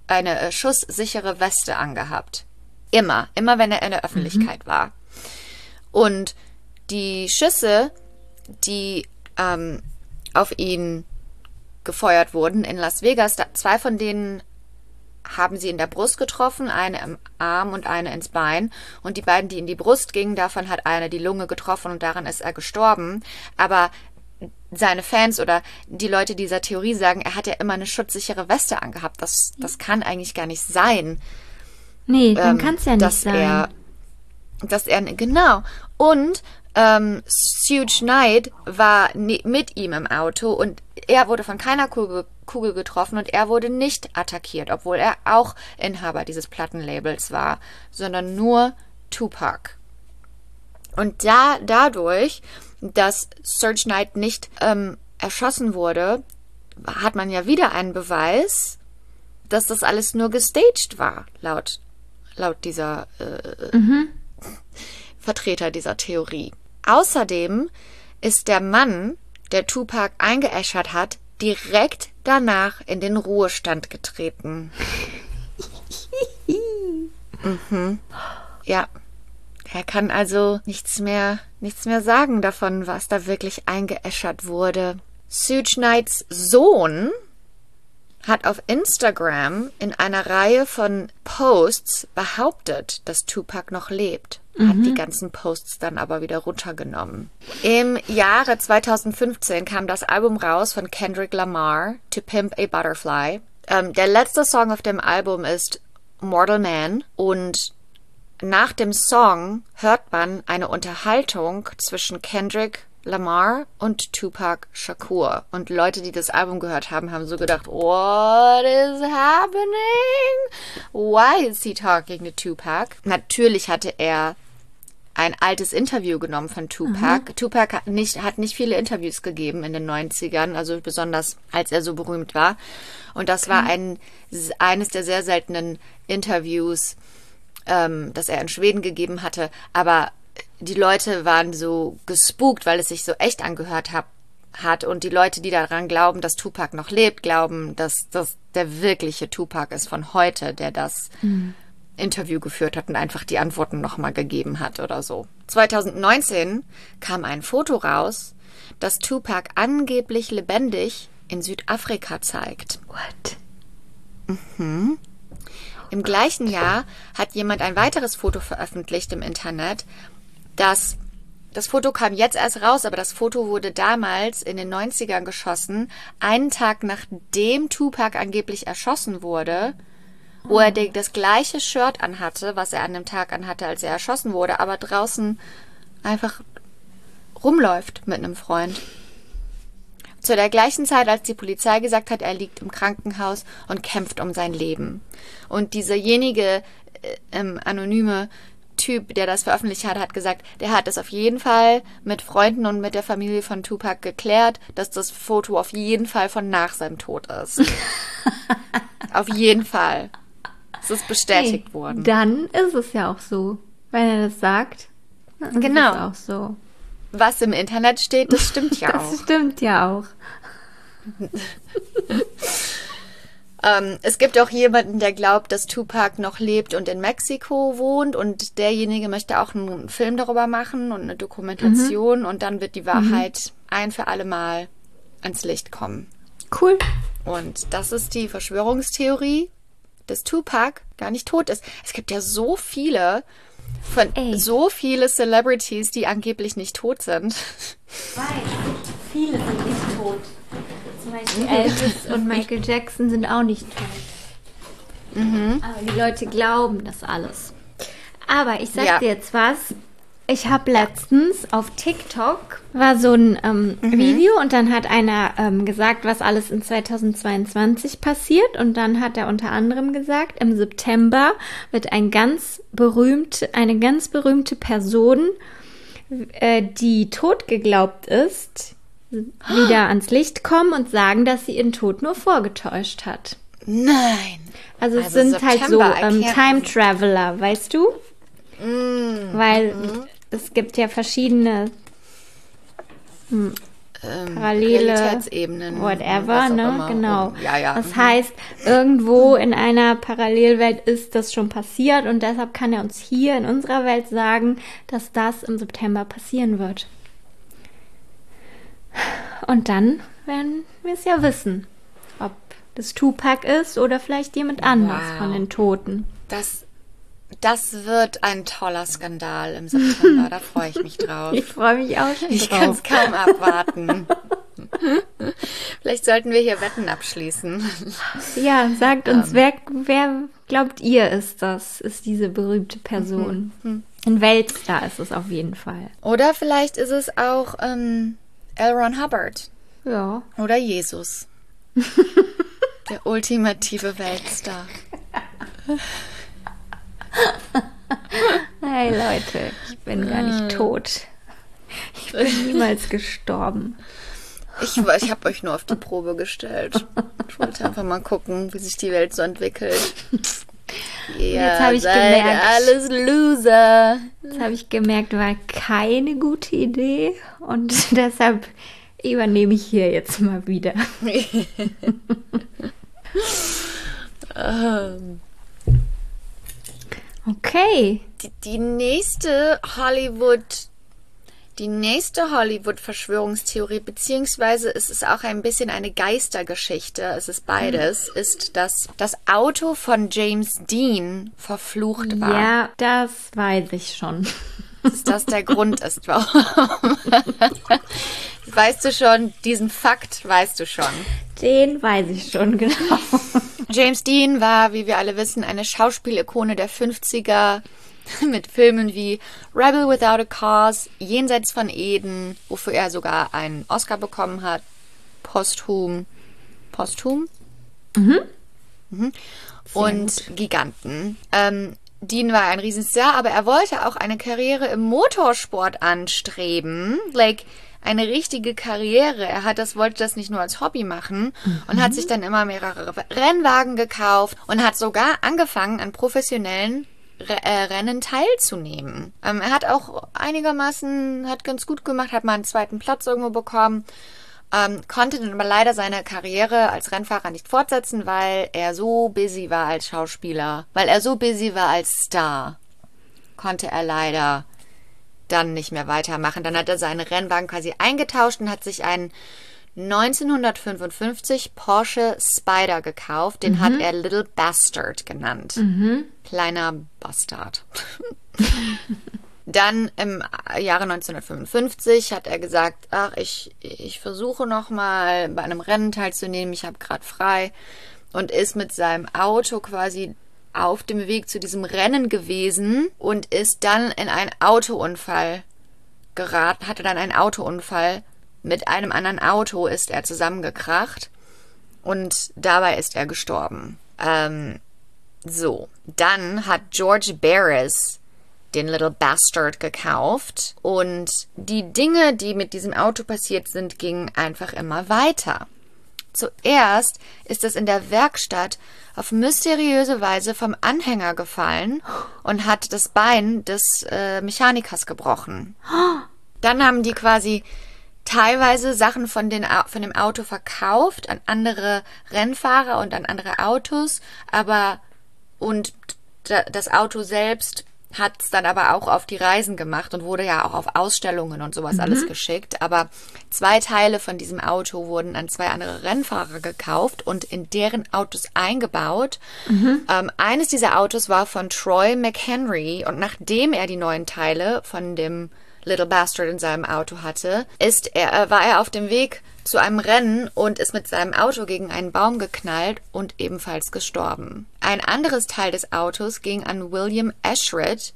S3: Weste angehabt. Immer wenn er in der Öffentlichkeit war. Und die Schüsse, die auf ihn gefeuert wurden in Las Vegas, 2 von denen haben sie in der Brust getroffen, eine im Arm und eine ins Bein. Und die beiden, die in die Brust gingen, davon hat eine die Lunge getroffen und daran ist er gestorben. Aber seine Fans oder die Leute dieser Theorie sagen, er hat ja immer eine schutzsichere Weste angehabt. Das kann eigentlich gar nicht sein.
S2: Nee, dann kann es ja nicht sein.
S3: Genau. Und Suge Knight war mit ihm im Auto und er wurde von keiner Kugel getroffen und er wurde nicht attackiert, obwohl er auch Inhaber dieses Plattenlabels war, sondern nur Tupac. Und dadurch, dass Serge Knight nicht erschossen wurde, hat man ja wieder einen Beweis, dass das alles nur gestaged war, laut dieser Vertreter dieser Theorie. Außerdem ist der Mann, der Tupac eingeäschert hat, direkt danach in den Ruhestand getreten. Ja, er kann also nichts mehr sagen davon, was da wirklich eingeäschert wurde. Suge Knights Sohn hat auf Instagram in einer Reihe von Posts behauptet, dass Tupac noch lebt. Hat die ganzen Posts dann aber wieder runtergenommen. Im Jahre 2015 kam das Album raus von Kendrick Lamar, To Pimp a Butterfly. Der letzte Song auf dem Album ist Mortal Man und nach dem Song hört man eine Unterhaltung zwischen Kendrick Lamar und Tupac Shakur. Und Leute, die das Album gehört haben, haben so gedacht, what is happening? Why is he talking to Tupac? Natürlich hatte er ein altes Interview genommen von Tupac. Tupac hat nicht viele Interviews gegeben in den 90ern, also besonders als er so berühmt war. Und das war eines der sehr seltenen Interviews, das er in Schweden gegeben hatte. Aber die Leute waren so gespukt, weil es sich so echt angehört hat. Und die Leute, die daran glauben, dass Tupac noch lebt, glauben, dass das der wirkliche Tupac ist von heute, der das Interview geführt hat und einfach die Antworten nochmal gegeben hat oder so. 2019 kam ein Foto raus, das Tupac angeblich lebendig in Südafrika zeigt.
S2: What?
S3: Im gleichen Jahr hat jemand ein weiteres Foto veröffentlicht im Internet. Das Foto kam jetzt erst raus, aber das Foto wurde damals in den 90ern geschossen, einen Tag nachdem Tupac angeblich erschossen wurde, wo er das gleiche Shirt anhatte, was er an dem Tag anhatte, als er erschossen wurde, aber draußen einfach rumläuft mit einem Freund. Zu der gleichen Zeit, als die Polizei gesagt hat, er liegt im Krankenhaus und kämpft um sein Leben. Und dieserjenige anonyme Typ, der das veröffentlicht hat, hat gesagt, der hat es auf jeden Fall mit Freunden und mit der Familie von Tupac geklärt, dass das Foto auf jeden Fall von nach seinem Tod ist. Auf jeden Fall. Es ist bestätigt worden.
S2: Dann ist es ja auch so. Wenn er das sagt, dann
S3: Genau.
S2: ist es auch so.
S3: Was im Internet steht, das stimmt ja auch.
S2: Das stimmt ja auch.
S3: Es gibt auch jemanden, der glaubt, dass Tupac noch lebt und in Mexiko wohnt und derjenige möchte auch einen Film darüber machen und eine Dokumentation und dann wird die Wahrheit ein für alle Mal ans Licht kommen.
S2: Cool.
S3: Und das ist die Verschwörungstheorie, dass Tupac gar nicht tot ist. Es gibt ja so viele Celebrities, die angeblich nicht tot sind.
S2: Viele sind nicht tot. Zum Beispiel Elvis und Michael Jackson sind auch nicht tot. Aber die Leute glauben das alles. Aber ich sag dir jetzt was. Ich habe letztens auf TikTok war so ein Video und dann hat einer gesagt, was alles in 2022 passiert. Und dann hat er unter anderem gesagt, im September wird eine ganz berühmte Person, die tot geglaubt ist, wieder ans Licht kommen und sagen, dass sie ihren Tod nur vorgetäuscht hat.
S3: Nein.
S2: Also es sind halt so Time Traveler, weißt du? Weil es gibt ja verschiedene parallele
S3: Realitätsebenen.
S2: Whatever, ne? Genau.
S3: Ja.
S2: Das heißt, irgendwo in einer Parallelwelt ist das schon passiert und deshalb kann er uns hier in unserer Welt sagen, dass das im September passieren wird. Und dann werden wir es ja wissen, ob das Tupac ist oder vielleicht jemand anders von den Toten.
S3: Das wird ein toller Skandal im September. Da freue ich mich drauf.
S2: Ich freue mich auch schon
S3: Ich kann es kaum abwarten. Vielleicht sollten wir hier Wetten abschließen.
S2: Ja, sagt uns, wer glaubt ihr ist das? Ist diese berühmte Person? Ein Weltstar ist es auf jeden Fall.
S3: Oder vielleicht ist es auch L. Ron Hubbard.
S2: Ja.
S3: Oder Jesus. Der ultimative Weltstar.
S2: Hey Leute, ich bin gar nicht tot. Ich bin niemals gestorben.
S3: Ich habe euch nur auf die Probe gestellt. Ich wollte einfach mal gucken, wie sich die Welt so entwickelt.
S2: Jetzt habe ich gemerkt,
S3: alles Loser.
S2: Jetzt habe ich gemerkt, war keine gute Idee und deshalb übernehme ich hier jetzt mal wieder. Okay.
S3: Die nächste Hollywood-Verschwörungstheorie, beziehungsweise es ist auch ein bisschen eine Geistergeschichte, es ist beides, ist, dass das Auto von James Dean verflucht war.
S2: Ja, das weiß ich schon.
S3: Dass das der Grund ist, warum. Weißt du schon, diesen Fakt weißt du schon.
S2: Den weiß ich schon, genau.
S3: James Dean war, wie wir alle wissen, eine Schauspielikone der 50er mit Filmen wie Rebel Without a Cause, Jenseits von Eden, wofür er sogar einen Oscar bekommen hat, posthum? Und Giganten. Dean war ein Riesenstar, aber er wollte auch eine Karriere im Motorsport anstreben. Like, eine richtige Karriere. Wollte das nicht nur als Hobby machen und hat sich dann immer mehrere Rennwagen gekauft und hat sogar angefangen, an professionellen Rennen teilzunehmen. Er hat auch hat ganz gut gemacht, hat mal einen 2. Platz irgendwo bekommen, konnte dann aber leider seine Karriere als Rennfahrer nicht fortsetzen, weil er so busy war als Schauspieler, weil er so busy war als Star, konnte er leider dann nicht mehr weitermachen. Dann hat er seinen Rennwagen quasi eingetauscht und hat sich einen 1955 Porsche Spyder gekauft. Den hat er Little Bastard genannt. Kleiner Bastard. Dann im Jahre 1955 hat er gesagt, ach, ich versuche nochmal bei einem Rennen teilzunehmen, ich habe gerade frei, und ist mit seinem Auto quasi auf dem Weg zu diesem Rennen gewesen und ist dann in einen Autounfall geraten, hatte dann einen Autounfall. Mit einem anderen Auto ist er zusammengekracht und dabei ist er gestorben. Dann hat George Barris den Little Bastard gekauft und die Dinge, die mit diesem Auto passiert sind, gingen einfach immer weiter. Zuerst ist es in der Werkstatt auf mysteriöse Weise vom Anhänger gefallen und hat das Bein des Mechanikers gebrochen. Dann haben die quasi teilweise Sachen von dem Auto verkauft an andere Rennfahrer und an andere Autos, und das Auto selbst hat es dann aber auch auf die Reisen gemacht und wurde ja auch auf Ausstellungen und sowas alles geschickt. Aber 2 Teile von diesem Auto wurden an 2 andere Rennfahrer gekauft und in deren Autos eingebaut. Eines dieser Autos war von Troy McHenry und nachdem er die neuen Teile von dem Little Bastard in seinem Auto hatte, war er auf dem Weg zu einem Rennen und ist mit seinem Auto gegen einen Baum geknallt und ebenfalls gestorben. Ein anderes Teil des Autos ging an William Eschritt.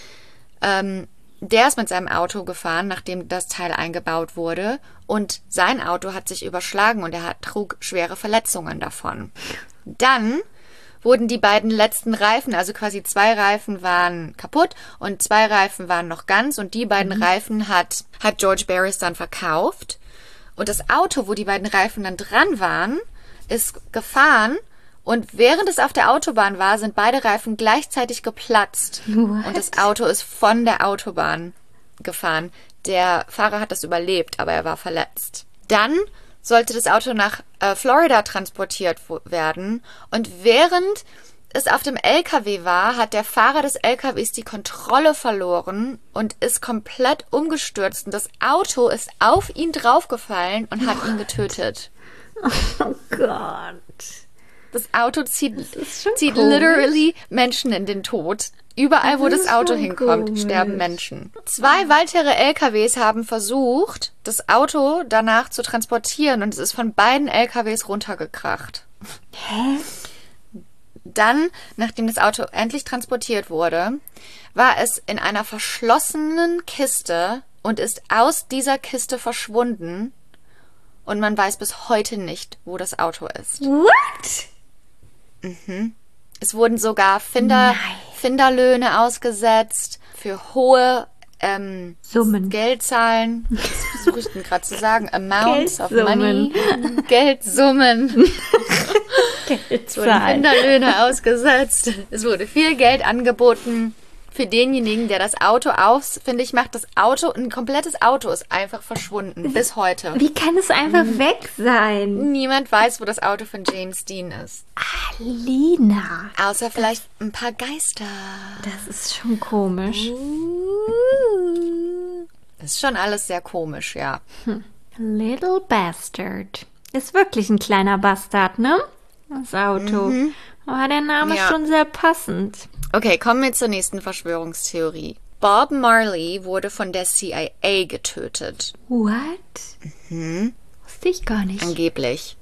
S3: Der ist mit seinem Auto gefahren, nachdem das Teil eingebaut wurde, und sein Auto hat sich überschlagen und er trug schwere Verletzungen davon. Dann wurden die beiden letzten Reifen, also quasi 2 Reifen waren kaputt und 2 Reifen waren noch ganz, und die beiden Reifen hat George Barris dann verkauft. Und das Auto, wo die beiden Reifen dann dran waren, ist gefahren, und während es auf der Autobahn war, sind beide Reifen gleichzeitig geplatzt. What? Und das Auto ist von der Autobahn gefahren. Der Fahrer hat das überlebt, aber er war verletzt. Dann sollte das Auto nach Florida transportiert werden, und während es auf dem LKW war, hat der Fahrer des LKWs die Kontrolle verloren und ist komplett umgestürzt. Und das Auto ist auf ihn draufgefallen und hat ihn getötet.
S2: Oh Gott.
S3: Das Auto zieht literally Menschen in den Tod. Überall, wo das Auto hinkommt, sterben Menschen. 2 weitere LKWs haben versucht, das Auto danach zu transportieren, und es ist von beiden LKWs runtergekracht.
S2: Hä?
S3: Dann, nachdem das Auto endlich transportiert wurde, war es in einer verschlossenen Kiste und ist aus dieser Kiste verschwunden. Und man weiß bis heute nicht, wo das Auto ist.
S2: What?
S3: Es wurden sogar Finderlöhne ausgesetzt für hohe
S2: Summen.
S3: Geldzahlen. Das versuche ich denn gerade zu sagen. Amounts of money. Geldsummen. Es wurden Finderlöhne ausgesetzt. Es wurde viel Geld angeboten für denjenigen, der das Auto ein komplettes Auto ist einfach verschwunden. Bis heute.
S2: Wie kann es einfach weg sein?
S3: Niemand weiß, wo das Auto von James Dean ist.
S2: Alina.
S3: Außer vielleicht ein paar Geister.
S2: Das ist schon komisch.
S3: Das ist schon alles sehr komisch, ja.
S2: Little Bastard. Ist wirklich ein kleiner Bastard, ne? Das Auto. Aber der Name ist schon sehr passend.
S3: Okay, kommen wir zur nächsten Verschwörungstheorie. Bob Marley wurde von der CIA getötet.
S2: What? Wusste ich gar nicht.
S3: Angeblich.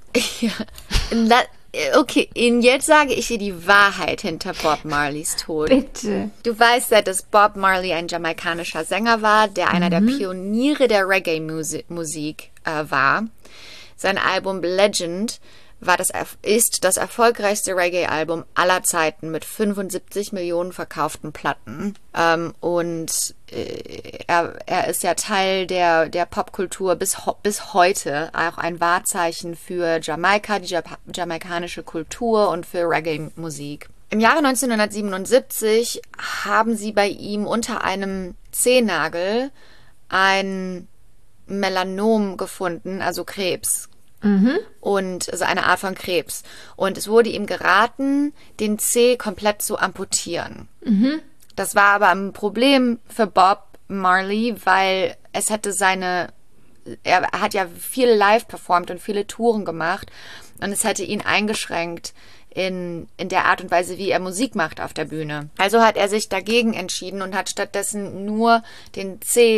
S3: Okay, jetzt sage ich dir die Wahrheit hinter Bob Marleys Tod.
S2: Bitte.
S3: Du weißt ja, dass Bob Marley ein jamaikanischer Sänger war, der einer der Pioniere der Reggae-Musik war. Sein Album Legend ist das erfolgreichste Reggae-Album aller Zeiten mit 75 Millionen verkauften Platten. Und er ist ja Teil der Popkultur bis heute, auch ein Wahrzeichen für Jamaika, die jamaikanische Kultur und für Reggae-Musik. Im Jahre 1977 haben sie bei ihm unter einem Zehennagel ein Melanom gefunden, also Krebs. Und also eine Art von Krebs. Und es wurde ihm geraten, den Zeh komplett zu amputieren. Das war aber ein Problem für Bob Marley, weil er hat ja viel live performt und viele Touren gemacht und es hätte ihn eingeschränkt in der Art und Weise, wie er Musik macht auf der Bühne. Also hat er sich dagegen entschieden und hat stattdessen nur den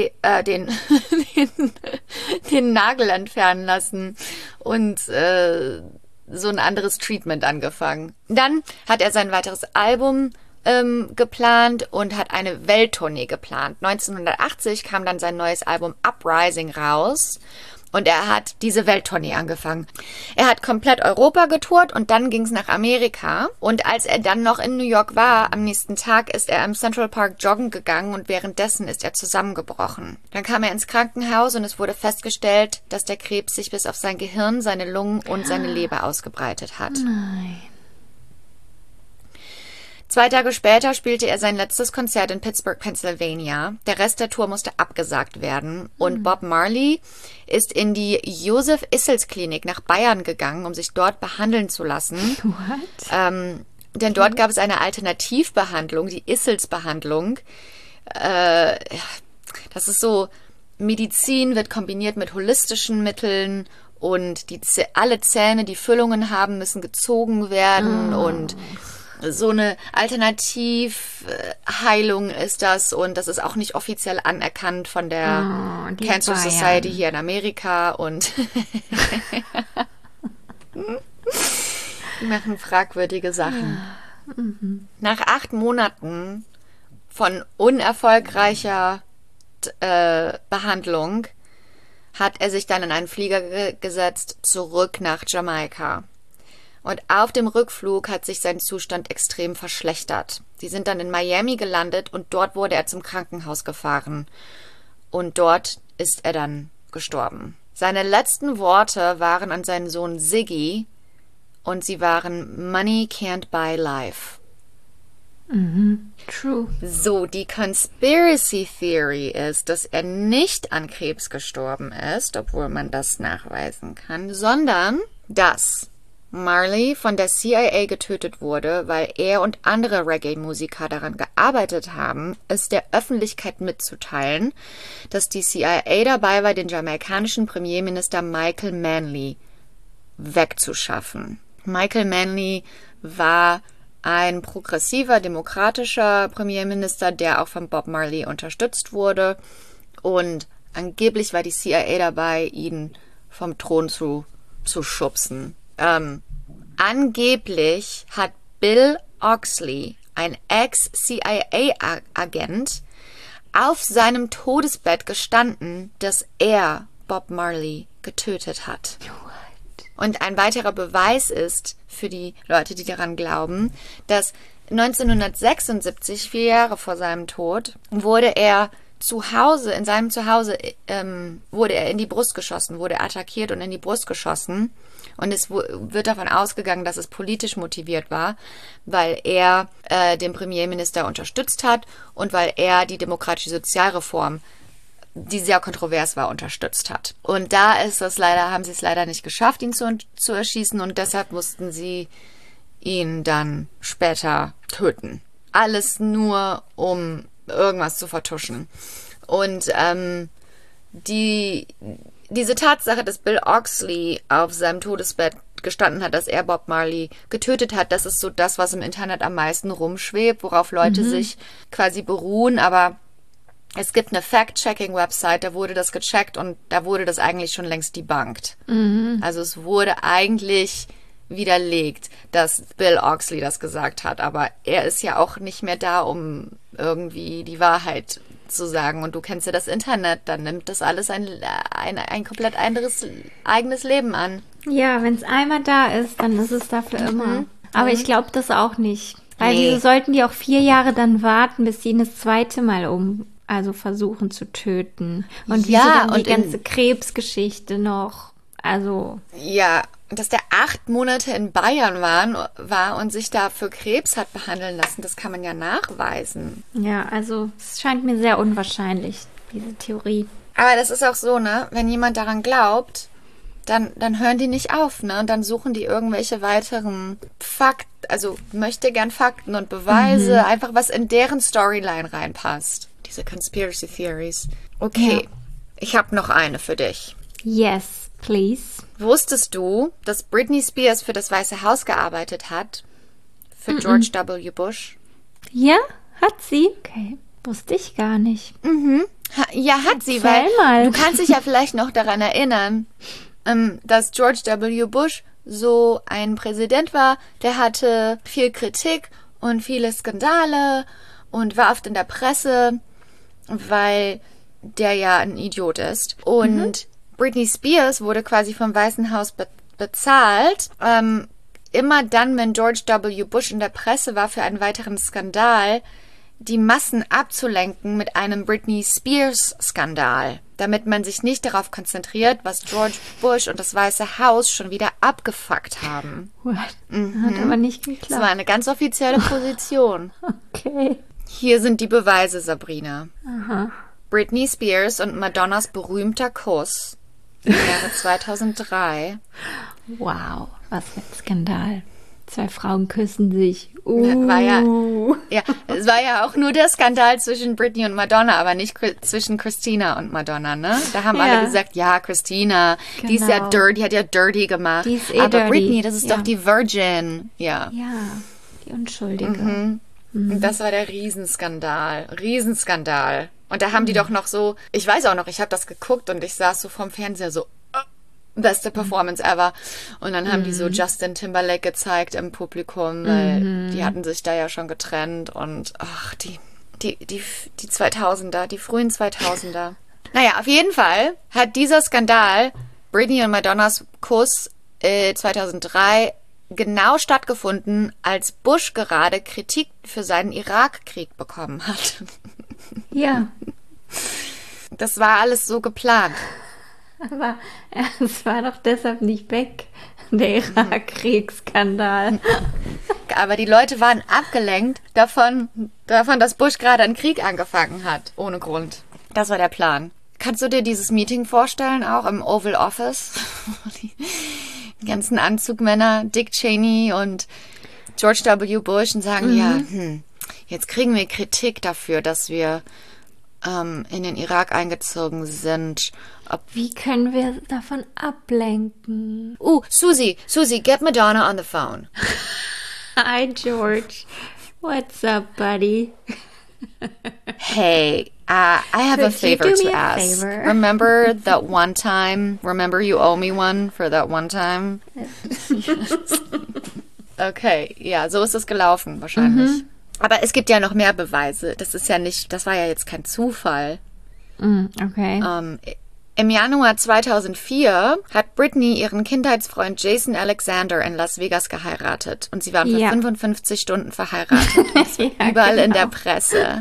S3: Nagel entfernen lassen und so ein anderes Treatment angefangen. Dann hat er sein weiteres Album geplant und hat eine Welttournee geplant. 1980 kam dann sein neues Album Uprising raus. Und er hat diese Welttournee angefangen. Er hat komplett Europa getourt und dann ging es nach Amerika. Und als er dann noch in New York war, am nächsten Tag ist er im Central Park joggen gegangen und währenddessen ist er zusammengebrochen. Dann kam er ins Krankenhaus und es wurde festgestellt, dass der Krebs sich bis auf sein Gehirn, seine Lungen und seine Leber ausgebreitet hat.
S2: Nein.
S3: 2 Tage später spielte er sein letztes Konzert in Pittsburgh, Pennsylvania. Der Rest der Tour musste abgesagt werden. Und Bob Marley ist in die Josef-Issels-Klinik nach Bayern gegangen, um sich dort behandeln zu lassen.
S2: What?
S3: Denn dort gab es eine Alternativbehandlung, die Issels-Behandlung. Das ist so, Medizin wird kombiniert mit holistischen Mitteln und alle Zähne, die Füllungen haben, müssen gezogen werden und so eine Alternativheilung ist das und das ist auch nicht offiziell anerkannt von der Cancer
S2: Bayern.
S3: Society hier in Amerika und die machen fragwürdige Sachen. Nach 8 Monaten von unerfolgreicher Behandlung hat er sich dann in einen Flieger gesetzt, zurück nach Jamaika. Und auf dem Rückflug hat sich sein Zustand extrem verschlechtert. Sie sind dann in Miami gelandet und dort wurde er zum Krankenhaus gefahren. Und dort ist er dann gestorben. Seine letzten Worte waren an seinen Sohn Ziggy und sie waren Money can't buy life.
S2: True.
S3: So, die Conspiracy Theory ist, dass er nicht an Krebs gestorben ist, obwohl man das nachweisen kann, sondern dass Marley von der CIA getötet wurde, weil er und andere Reggae-Musiker daran gearbeitet haben, es der Öffentlichkeit mitzuteilen, dass die CIA dabei war, den jamaikanischen Premierminister Michael Manley wegzuschaffen. Michael Manley war ein progressiver, demokratischer Premierminister, der auch von Bob Marley unterstützt wurde und angeblich war die CIA dabei, ihn vom Thron zu schubsen. Angeblich hat Bill Oxley, ein Ex-CIA-Agent, auf seinem Todesbett gestanden, dass er Bob Marley getötet hat. Und ein weiterer Beweis ist für die Leute, die daran glauben, dass 1976, 4 Jahre vor seinem Tod, wurde er in seinem Zuhause wurde er in die Brust geschossen, wurde attackiert und in die Brust geschossen. Und es wird davon ausgegangen, dass es politisch motiviert war, weil er den Premierminister unterstützt hat und weil er die demokratische Sozialreform, die sehr kontrovers war, unterstützt hat. Und da haben sie es leider nicht geschafft, ihn zu erschießen und deshalb mussten sie ihn dann später töten. Alles nur, um irgendwas zu vertuschen. Und diese Tatsache, dass Bill Oxley auf seinem Todesbett gestanden hat, dass er Bob Marley getötet hat, das ist so das, was im Internet am meisten rumschwebt, worauf Leute sich quasi beruhen, aber es gibt eine Fact-Checking-Website, da wurde das gecheckt und da wurde das eigentlich schon längst debunked. Also es wurde eigentlich widerlegt, dass Bill Oxley das gesagt hat, aber er ist ja auch nicht mehr da, um irgendwie die Wahrheit sozusagen. Und du kennst ja das Internet, dann nimmt das alles ein komplett anderes, eigenes Leben an.
S2: Ja, wenn es einmal da ist, dann ist es da für immer. Aber ich glaube das auch nicht. Weil wieso sollten die auch 4 Jahre dann warten, bis sie ihn das zweite Mal versuchen zu töten? Und wieso dann die ganze Krebsgeschichte noch? Also.
S3: Ja, dass der 8 Monate in Bayern war und sich da für Krebs hat behandeln lassen, das kann man ja nachweisen.
S2: Ja, also es scheint mir sehr unwahrscheinlich, diese Theorie.
S3: Aber das ist auch so, ne? Wenn jemand daran glaubt, dann hören die nicht auf, ne? Und dann suchen die irgendwelche weiteren Fakten, also möchte gern Fakten und Beweise, einfach was in deren Storyline reinpasst. Diese Conspiracy Theories. Okay, ich habe noch eine für dich.
S2: Yes, please.
S3: Wusstest du, dass Britney Spears für das Weiße Haus gearbeitet hat? Für George W. Bush?
S2: Ja, hat sie? Okay, wusste ich gar nicht.
S3: Ja, hat sie,
S2: Erzähl
S3: weil
S2: mal.
S3: du kannst dich ja vielleicht noch daran erinnern, dass George W. Bush so ein Präsident war, der hatte viel Kritik und viele Skandale und war oft in der Presse, weil der ja ein Idiot ist. Und Britney Spears wurde quasi vom Weißen Haus bezahlt, immer dann, wenn George W. Bush in der Presse war für einen weiteren Skandal, die Massen abzulenken mit einem Britney Spears-Skandal, damit man sich nicht darauf konzentriert, was George Bush und das Weiße Haus schon wieder abgefuckt haben.
S2: What? Hat aber nicht geklappt.
S3: Das war eine ganz offizielle Position.
S2: Okay.
S3: Hier sind die Beweise, Sabrina.
S2: Aha.
S3: Britney Spears und Madonnas berühmter Kuss im Jahre 2003.
S2: Wow, was für ein Skandal. 2 Frauen küssen sich.
S3: Es war ja auch nur der Skandal zwischen Britney und Madonna, aber nicht zwischen Christina und Madonna, ne? Da haben alle gesagt, ja, Christina, die ist ja dirty, hat ja dirty gemacht.
S2: Die ist
S3: aber
S2: dirty.
S3: Britney, das ist doch die Virgin. Ja.
S2: Ja, die Unschuldige.
S3: Und das war der Riesenskandal. Und da haben die doch noch so, ich weiß auch noch, ich habe das geguckt und ich saß so vorm Fernseher so, beste Performance ever. Und dann haben die so Justin Timberlake gezeigt im Publikum, weil die hatten sich da ja schon getrennt und die 2000er, die frühen 2000er. Naja, auf jeden Fall hat dieser Skandal, Britney und Madonnas Kuss 2003, genau stattgefunden, als Bush gerade Kritik für seinen Irakkrieg bekommen hat.
S2: Ja.
S3: Das war alles so geplant.
S2: Aber es war doch deshalb nicht weg, der Irakkriegsskandal.
S3: Aber die Leute waren abgelenkt davon, dass Bush gerade einen Krieg angefangen hat, ohne Grund. Das war der Plan. Kannst du dir dieses Meeting vorstellen, auch im Oval Office? Die ganzen Anzugmänner, Dick Cheney und George W. Bush, und sagen, jetzt kriegen wir Kritik dafür, dass wir in den Irak eingezogen sind.
S2: Wie können wir davon ablenken?
S3: Susie, get Madonna on the phone.
S2: Hi, George. What's up, buddy?
S3: Hey, I have a favor to ask. Remember that one time? Remember you owe me one for that one time? Okay, ja, so ist es gelaufen wahrscheinlich. Aber es gibt ja noch mehr Beweise. Das war ja jetzt kein Zufall.
S2: Okay.
S3: Im Januar 2004 hat Britney ihren Kindheitsfreund Jason Alexander in Las Vegas geheiratet. Und sie waren für 55 Stunden verheiratet. Überall in der Presse.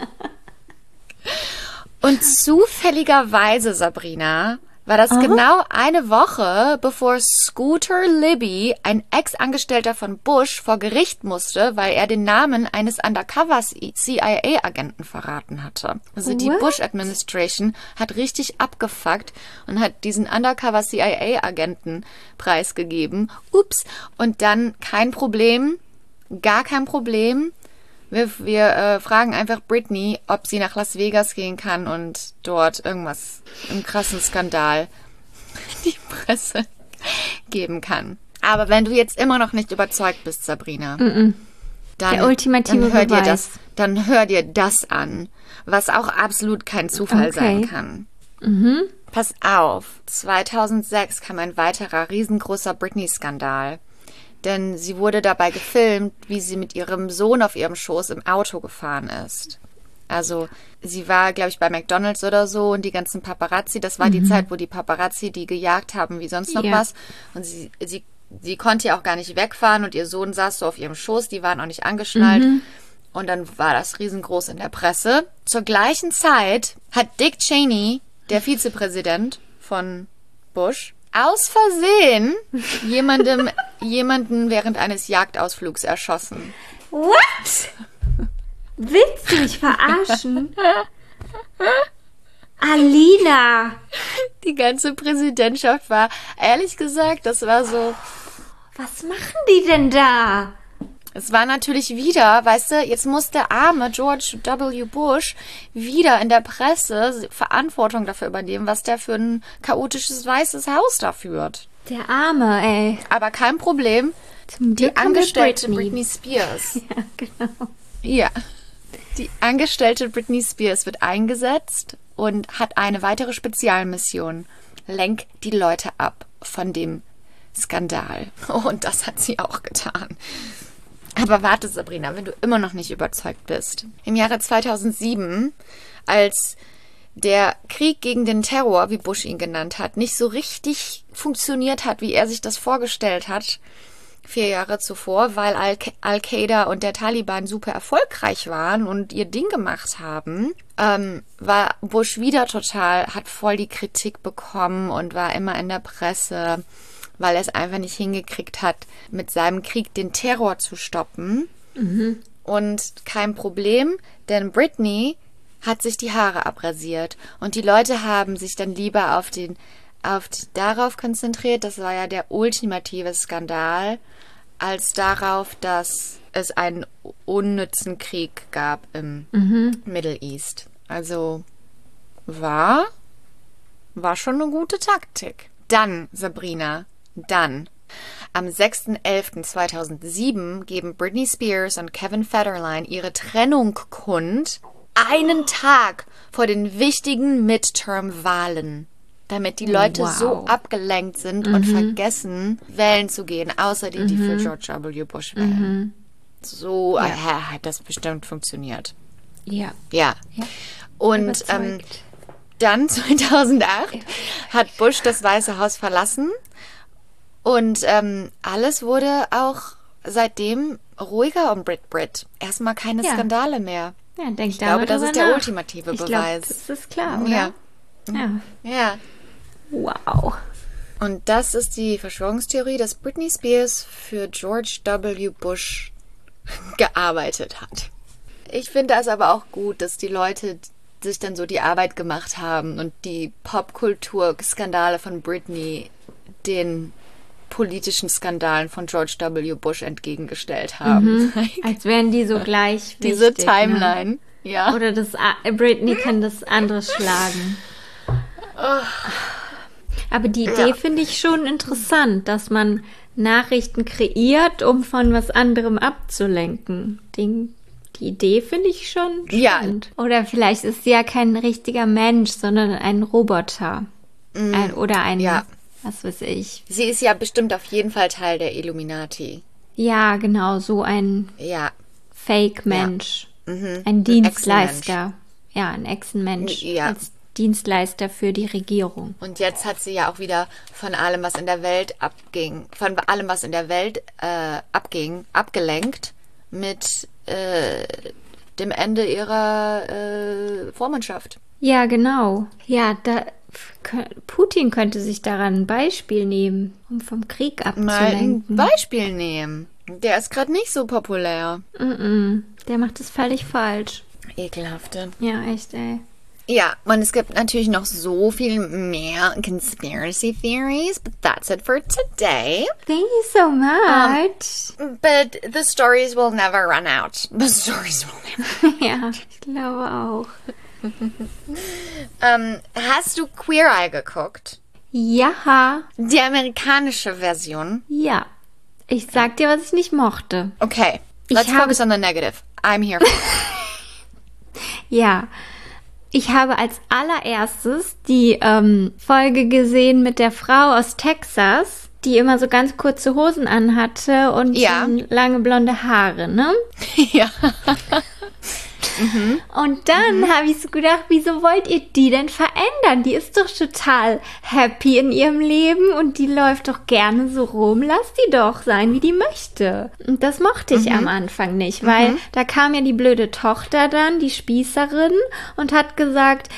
S3: Und zufälligerweise, Sabrina, war das genau eine Woche, bevor Scooter Libby, ein Ex-Angestellter von Bush, vor Gericht musste, weil er den Namen eines Undercover-CIA-Agenten verraten hatte. Also die Bush-Administration hat richtig abgefuckt und hat diesen Undercover-CIA-Agenten preisgegeben. Ups. Und dann kein Problem, gar kein Problem. Wir fragen einfach Britney, ob sie nach Las Vegas gehen kann und dort irgendwas, einen krassen Skandal die Presse geben kann. Aber wenn du jetzt immer noch nicht überzeugt bist, Sabrina,
S2: Der ultimative Beweis.
S3: Dann hör dir das an, was auch absolut kein Zufall sein kann. Pass auf, 2006 kam ein weiterer riesengroßer Britney-Skandal. Denn sie wurde dabei gefilmt, wie sie mit ihrem Sohn auf ihrem Schoß im Auto gefahren ist. Also sie war, glaube ich, bei McDonald's oder so und die ganzen Paparazzi, das war die Zeit, wo die Paparazzi die gejagt haben wie sonst noch was. Und sie konnte ja auch gar nicht wegfahren und ihr Sohn saß so auf ihrem Schoß, die waren auch nicht angeschnallt. Und dann war das riesengroß in der Presse. Zur gleichen Zeit hat Dick Cheney, der Vizepräsident von Bush, aus Versehen jemanden während eines Jagdausflugs erschossen.
S2: What? Willst du mich verarschen? Alina!
S3: Die ganze Präsidentschaft war, ehrlich gesagt, das war so...
S2: Was machen die denn da?
S3: Es war natürlich wieder, weißt du, jetzt muss der arme George W. Bush wieder in der Presse Verantwortung dafür übernehmen, was der für ein chaotisches Weißes Haus da führt.
S2: Der Arme, ey.
S3: Aber kein Problem. Die Angestellte Britney Spears.
S2: Ja, genau.
S3: Ja. Die Angestellte Britney Spears wird eingesetzt und hat eine weitere Spezialmission. Lenk die Leute ab von dem Skandal. Und das hat sie auch getan. Aber warte, Sabrina, wenn du immer noch nicht überzeugt bist. Im Jahre 2007, als der Krieg gegen den Terror, wie Bush ihn genannt hat, nicht so richtig funktioniert hat, wie er sich das vorgestellt hat, 4 Jahre zuvor, weil Al-Qaida und der Taliban super erfolgreich waren und ihr Ding gemacht haben, war Bush wieder hat voll die Kritik bekommen und war immer in der Presse, weil er es einfach nicht hingekriegt hat, mit seinem Krieg den Terror zu stoppen. Und kein Problem, denn Britney hat sich die Haare abrasiert. Und die Leute haben sich dann lieber darauf konzentriert, das war ja der ultimative Skandal, als darauf, dass es einen unnützen Krieg gab im Middle East. Also war schon eine gute Taktik. Dann, Sabrina, am 6.11.2007 geben Britney Spears und Kevin Federline ihre Trennung kund, einen Tag vor den wichtigen Midterm-Wahlen, damit die Leute so abgelenkt sind und vergessen, wählen zu gehen, außer die für George W. Bush wählen. So hat das bestimmt funktioniert.
S2: Ja.
S3: Und dann 2008 hat Bush das Weiße Haus verlassen und alles wurde auch seitdem ruhiger um Brit. Erstmal keine Skandale mehr.
S2: Ja,
S3: ich glaube, das ist der ultimative Beweis.
S2: Das ist klar, oder?
S3: Ja.
S2: Wow.
S3: Und das ist die Verschwörungstheorie, dass Britney Spears für George W. Bush gearbeitet hat. Ich finde das aber auch gut, dass die Leute sich dann so die Arbeit gemacht haben und die Popkultur-Skandale von Britney den politischen Skandalen von George W. Bush entgegengestellt haben.
S2: Als wären die so gleich wichtig,
S3: diese Timeline,
S2: ne?
S3: Ja.
S2: Oder Britney kann das andere schlagen. Aber die Idee finde ich schon interessant, dass man Nachrichten kreiert, um von was anderem abzulenken. Die Idee finde ich schon spannend. Ja. Oder vielleicht ist sie ja kein richtiger Mensch, sondern ein Roboter. Was weiß ich.
S3: Sie ist ja bestimmt auf jeden Fall Teil der Illuminati.
S2: Ja, genau, so ein Fake-Mensch. Ja. Ein Dienstleister. Ein Echsenmensch. Ja. Als Dienstleister für die Regierung.
S3: Und jetzt hat sie ja auch wieder von allem, was in der Welt abgelenkt mit dem Ende ihrer Vormundschaft.
S2: Ja, genau. Ja, Putin könnte sich daran ein Beispiel nehmen, um vom Krieg abzulenken.
S3: Mal ein Beispiel nehmen. Der ist gerade nicht so populär.
S2: Der macht es völlig falsch.
S3: Ekelhafte.
S2: Ja, echt, ey.
S3: Ja, und es gibt natürlich noch so viel mehr Conspiracy Theories, but that's it for today.
S2: Thank you so much.
S3: But the stories will never run out.
S2: Ja, ich glaube auch.
S3: Hast du Queer Eye geguckt?
S2: Ja.
S3: Die amerikanische Version?
S2: Ja. Ich sag dir, was ich nicht mochte.
S3: Okay, let's focus on the negative. I'm here for it.
S2: Ja. Ich habe als allererstes die Folge gesehen mit der Frau aus Texas, die immer so ganz kurze Hosen anhatte und lange blonde Haare, ne?
S3: Ja.
S2: Und dann habe ich so gedacht, wieso wollt ihr die denn verändern? Die ist doch total happy in ihrem Leben und die läuft doch gerne so rum. Lass die doch sein, wie die möchte. Und das mochte ich am Anfang nicht, weil da kam ja die blöde Tochter dann, die Spießerin, und hat gesagt,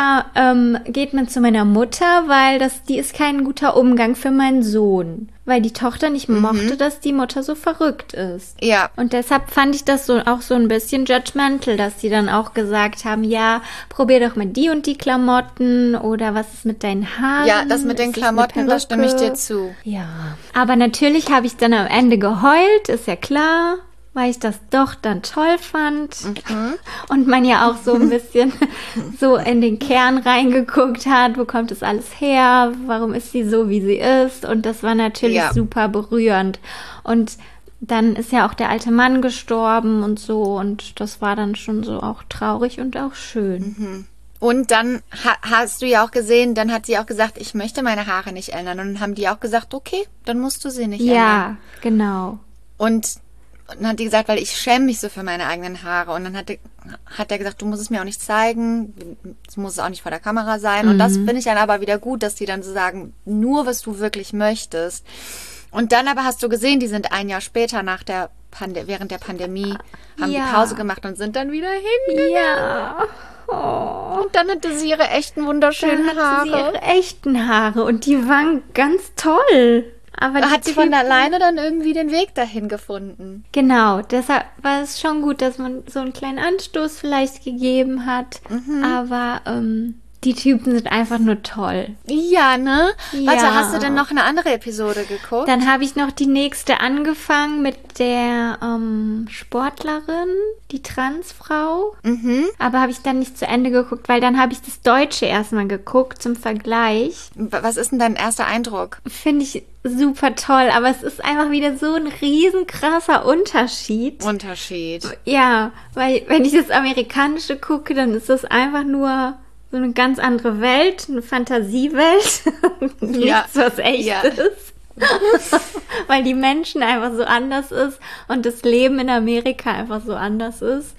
S2: geht mal zu meiner Mutter, weil die ist kein guter Umgang für meinen Sohn. Weil die Tochter nicht mochte, dass die Mutter so verrückt ist.
S3: Ja.
S2: Und deshalb fand ich das auch so ein bisschen judgmental, dass die dann auch gesagt haben, ja, probier doch mal die und die Klamotten oder was ist mit deinen Haaren?
S3: Ja, das mit den Klamotten, da stimme ich dir zu.
S2: Ja. Aber natürlich habe ich dann am Ende geheult, ist ja klar, weil ich das doch dann toll fand. Und man ja auch so ein bisschen so in den Kern reingeguckt hat, wo kommt das alles her, warum ist sie so, wie sie ist. Und das war natürlich super berührend. Und dann ist ja auch der alte Mann gestorben und so. Und das war dann schon so auch traurig und auch schön.
S3: Und dann hast du ja auch gesehen, dann hat sie auch gesagt, ich möchte meine Haare nicht ändern. Und dann haben die auch gesagt, okay, dann musst du sie nicht ändern.
S2: Ja, genau.
S3: Und dann hat die gesagt, weil ich schäme mich so für meine eigenen Haare. Und dann hat er gesagt, du musst es mir auch nicht zeigen, es muss auch nicht vor der Kamera sein. Und das finde ich dann aber wieder gut, dass die dann so sagen, nur was du wirklich möchtest. Und dann aber hast du gesehen, die sind ein Jahr später während der Pandemie, haben die Pause gemacht und sind dann wieder hingegangen.
S2: Ja. Oh.
S3: Und dann hatte sie ihre echten, wunderschönen Haare.
S2: Sie ihre echten Haare und die waren ganz toll. Aber
S3: hat sie von alleine dann irgendwie den Weg dahin gefunden.
S2: Genau, deshalb war es schon gut, dass man so einen kleinen Anstoß vielleicht gegeben hat. Aber die Typen sind einfach nur toll.
S3: Ja, ne?
S2: Ja.
S3: Warte, hast du denn noch eine andere Episode geguckt?
S2: Dann habe ich noch die nächste angefangen mit der Sportlerin, die Transfrau. Aber habe ich dann nicht zu Ende geguckt, weil dann habe ich das Deutsche erstmal geguckt zum Vergleich.
S3: Was ist denn dein erster Eindruck?
S2: Finde ich super toll, aber es ist einfach wieder so ein riesenkrasser Unterschied. Ja, weil wenn ich das Amerikanische gucke, dann ist das einfach nur so eine ganz andere Welt, eine Fantasiewelt. Nichts, was echt ist. Weil die Menschen einfach so anders ist und das Leben in Amerika einfach so anders ist.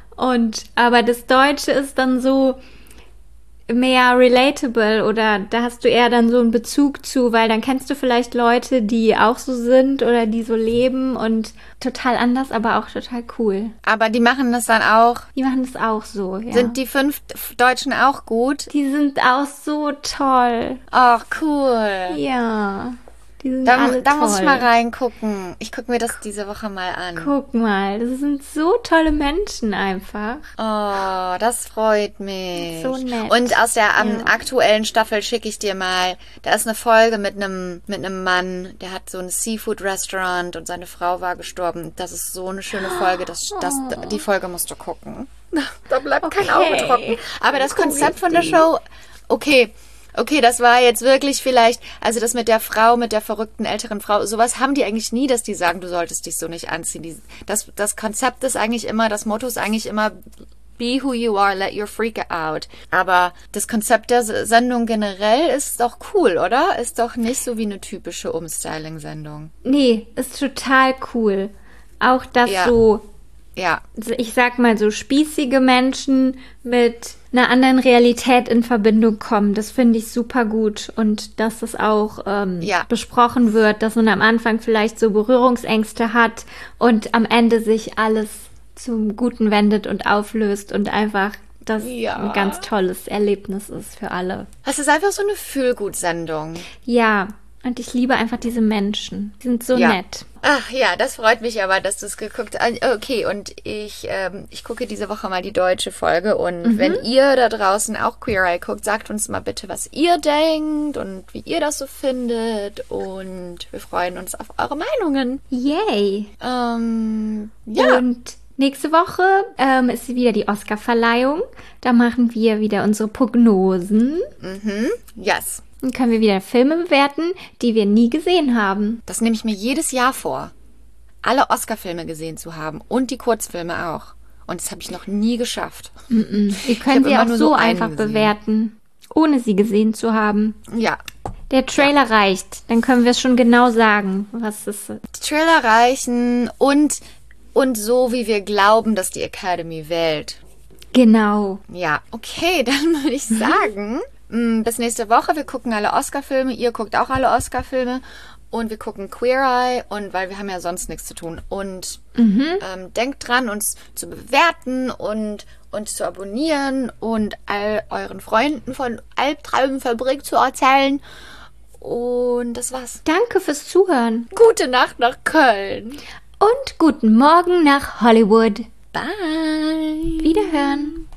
S2: Aber das Deutsche ist dann so mehr relatable oder da hast du eher dann so einen Bezug zu, weil dann kennst du vielleicht Leute, die auch so sind oder die so leben und total anders, aber auch total cool.
S3: Aber die machen das dann auch?
S2: Die machen das auch so, ja.
S3: Sind die 5 Deutschen auch gut?
S2: Die sind auch so toll.
S3: Ach, cool.
S2: Ja. Die sind alle
S3: da
S2: toll.
S3: muss ich mal reingucken. Ich gucke mir das diese Woche mal an.
S2: Guck mal, das sind so tolle Menschen einfach.
S3: Oh, das freut mich.
S2: So nett.
S3: Und aus der aktuellen Staffel schicke ich dir mal, da ist eine Folge mit einem Mann, der hat so ein Seafood-Restaurant und seine Frau war gestorben. Das ist so eine schöne Folge, die Folge musst du gucken. Da bleibt kein Auge trocken. Aber das Konzept von der Show, okay, das war jetzt wirklich vielleicht, also das mit der Frau, mit der verrückten älteren Frau, sowas haben die eigentlich nie, dass die sagen, du solltest dich so nicht anziehen. Das Konzept ist eigentlich immer, das Motto ist eigentlich immer, be who you are, let your freak out. Aber das Konzept der Sendung generell ist doch cool, oder? Ist doch nicht so wie eine typische Umstyling-Sendung.
S2: Nee, ist total cool. Auch das ich sag mal so spießige Menschen mit einer anderen Realität in Verbindung kommen. Das finde ich super gut. Und dass das auch besprochen wird, dass man am Anfang vielleicht so Berührungsängste hat und am Ende sich alles zum Guten wendet und auflöst und einfach das ein ganz tolles Erlebnis ist für alle.
S3: Es ist einfach so eine Fühlgut-Sendung.
S2: Ja, und ich liebe einfach diese Menschen. Die sind so nett.
S3: Ach ja, das freut mich aber, dass du es geguckt hast. Okay, und ich gucke diese Woche mal die deutsche Folge. Und wenn ihr da draußen auch Queer Eye guckt, sagt uns mal bitte, was ihr denkt und wie ihr das so findet. Und wir freuen uns auf eure Meinungen.
S2: Yay!
S3: Ja.
S2: Und nächste Woche ist wieder die Oscar-Verleihung. Da machen wir wieder unsere Prognosen.
S3: Yes.
S2: Dann können wir wieder Filme bewerten, die wir nie gesehen haben.
S3: Das nehme ich mir jedes Jahr vor, alle Oscar-Filme gesehen zu haben und die Kurzfilme auch. Und das habe ich noch nie geschafft.
S2: Wir können sie auch so einfach bewerten, ohne sie gesehen zu haben.
S3: Ja.
S2: Der Trailer reicht, dann können wir es schon genau sagen, was es ist.
S3: Die Trailer reichen und so, wie wir glauben, dass die Academy wählt.
S2: Genau.
S3: Ja, okay, dann würde ich sagen, bis nächste Woche. Wir gucken alle Oscar-Filme. Ihr guckt auch alle Oscar-Filme. Und wir gucken Queer Eye. Und weil wir haben ja sonst nichts zu tun. Und denkt dran, uns zu bewerten und uns zu abonnieren und all euren Freunden von Albtraumfabrik zu erzählen. Und das war's.
S2: Danke fürs Zuhören.
S3: Gute Nacht nach Köln.
S2: Und guten Morgen nach Hollywood.
S3: Bye.
S2: Wiederhören.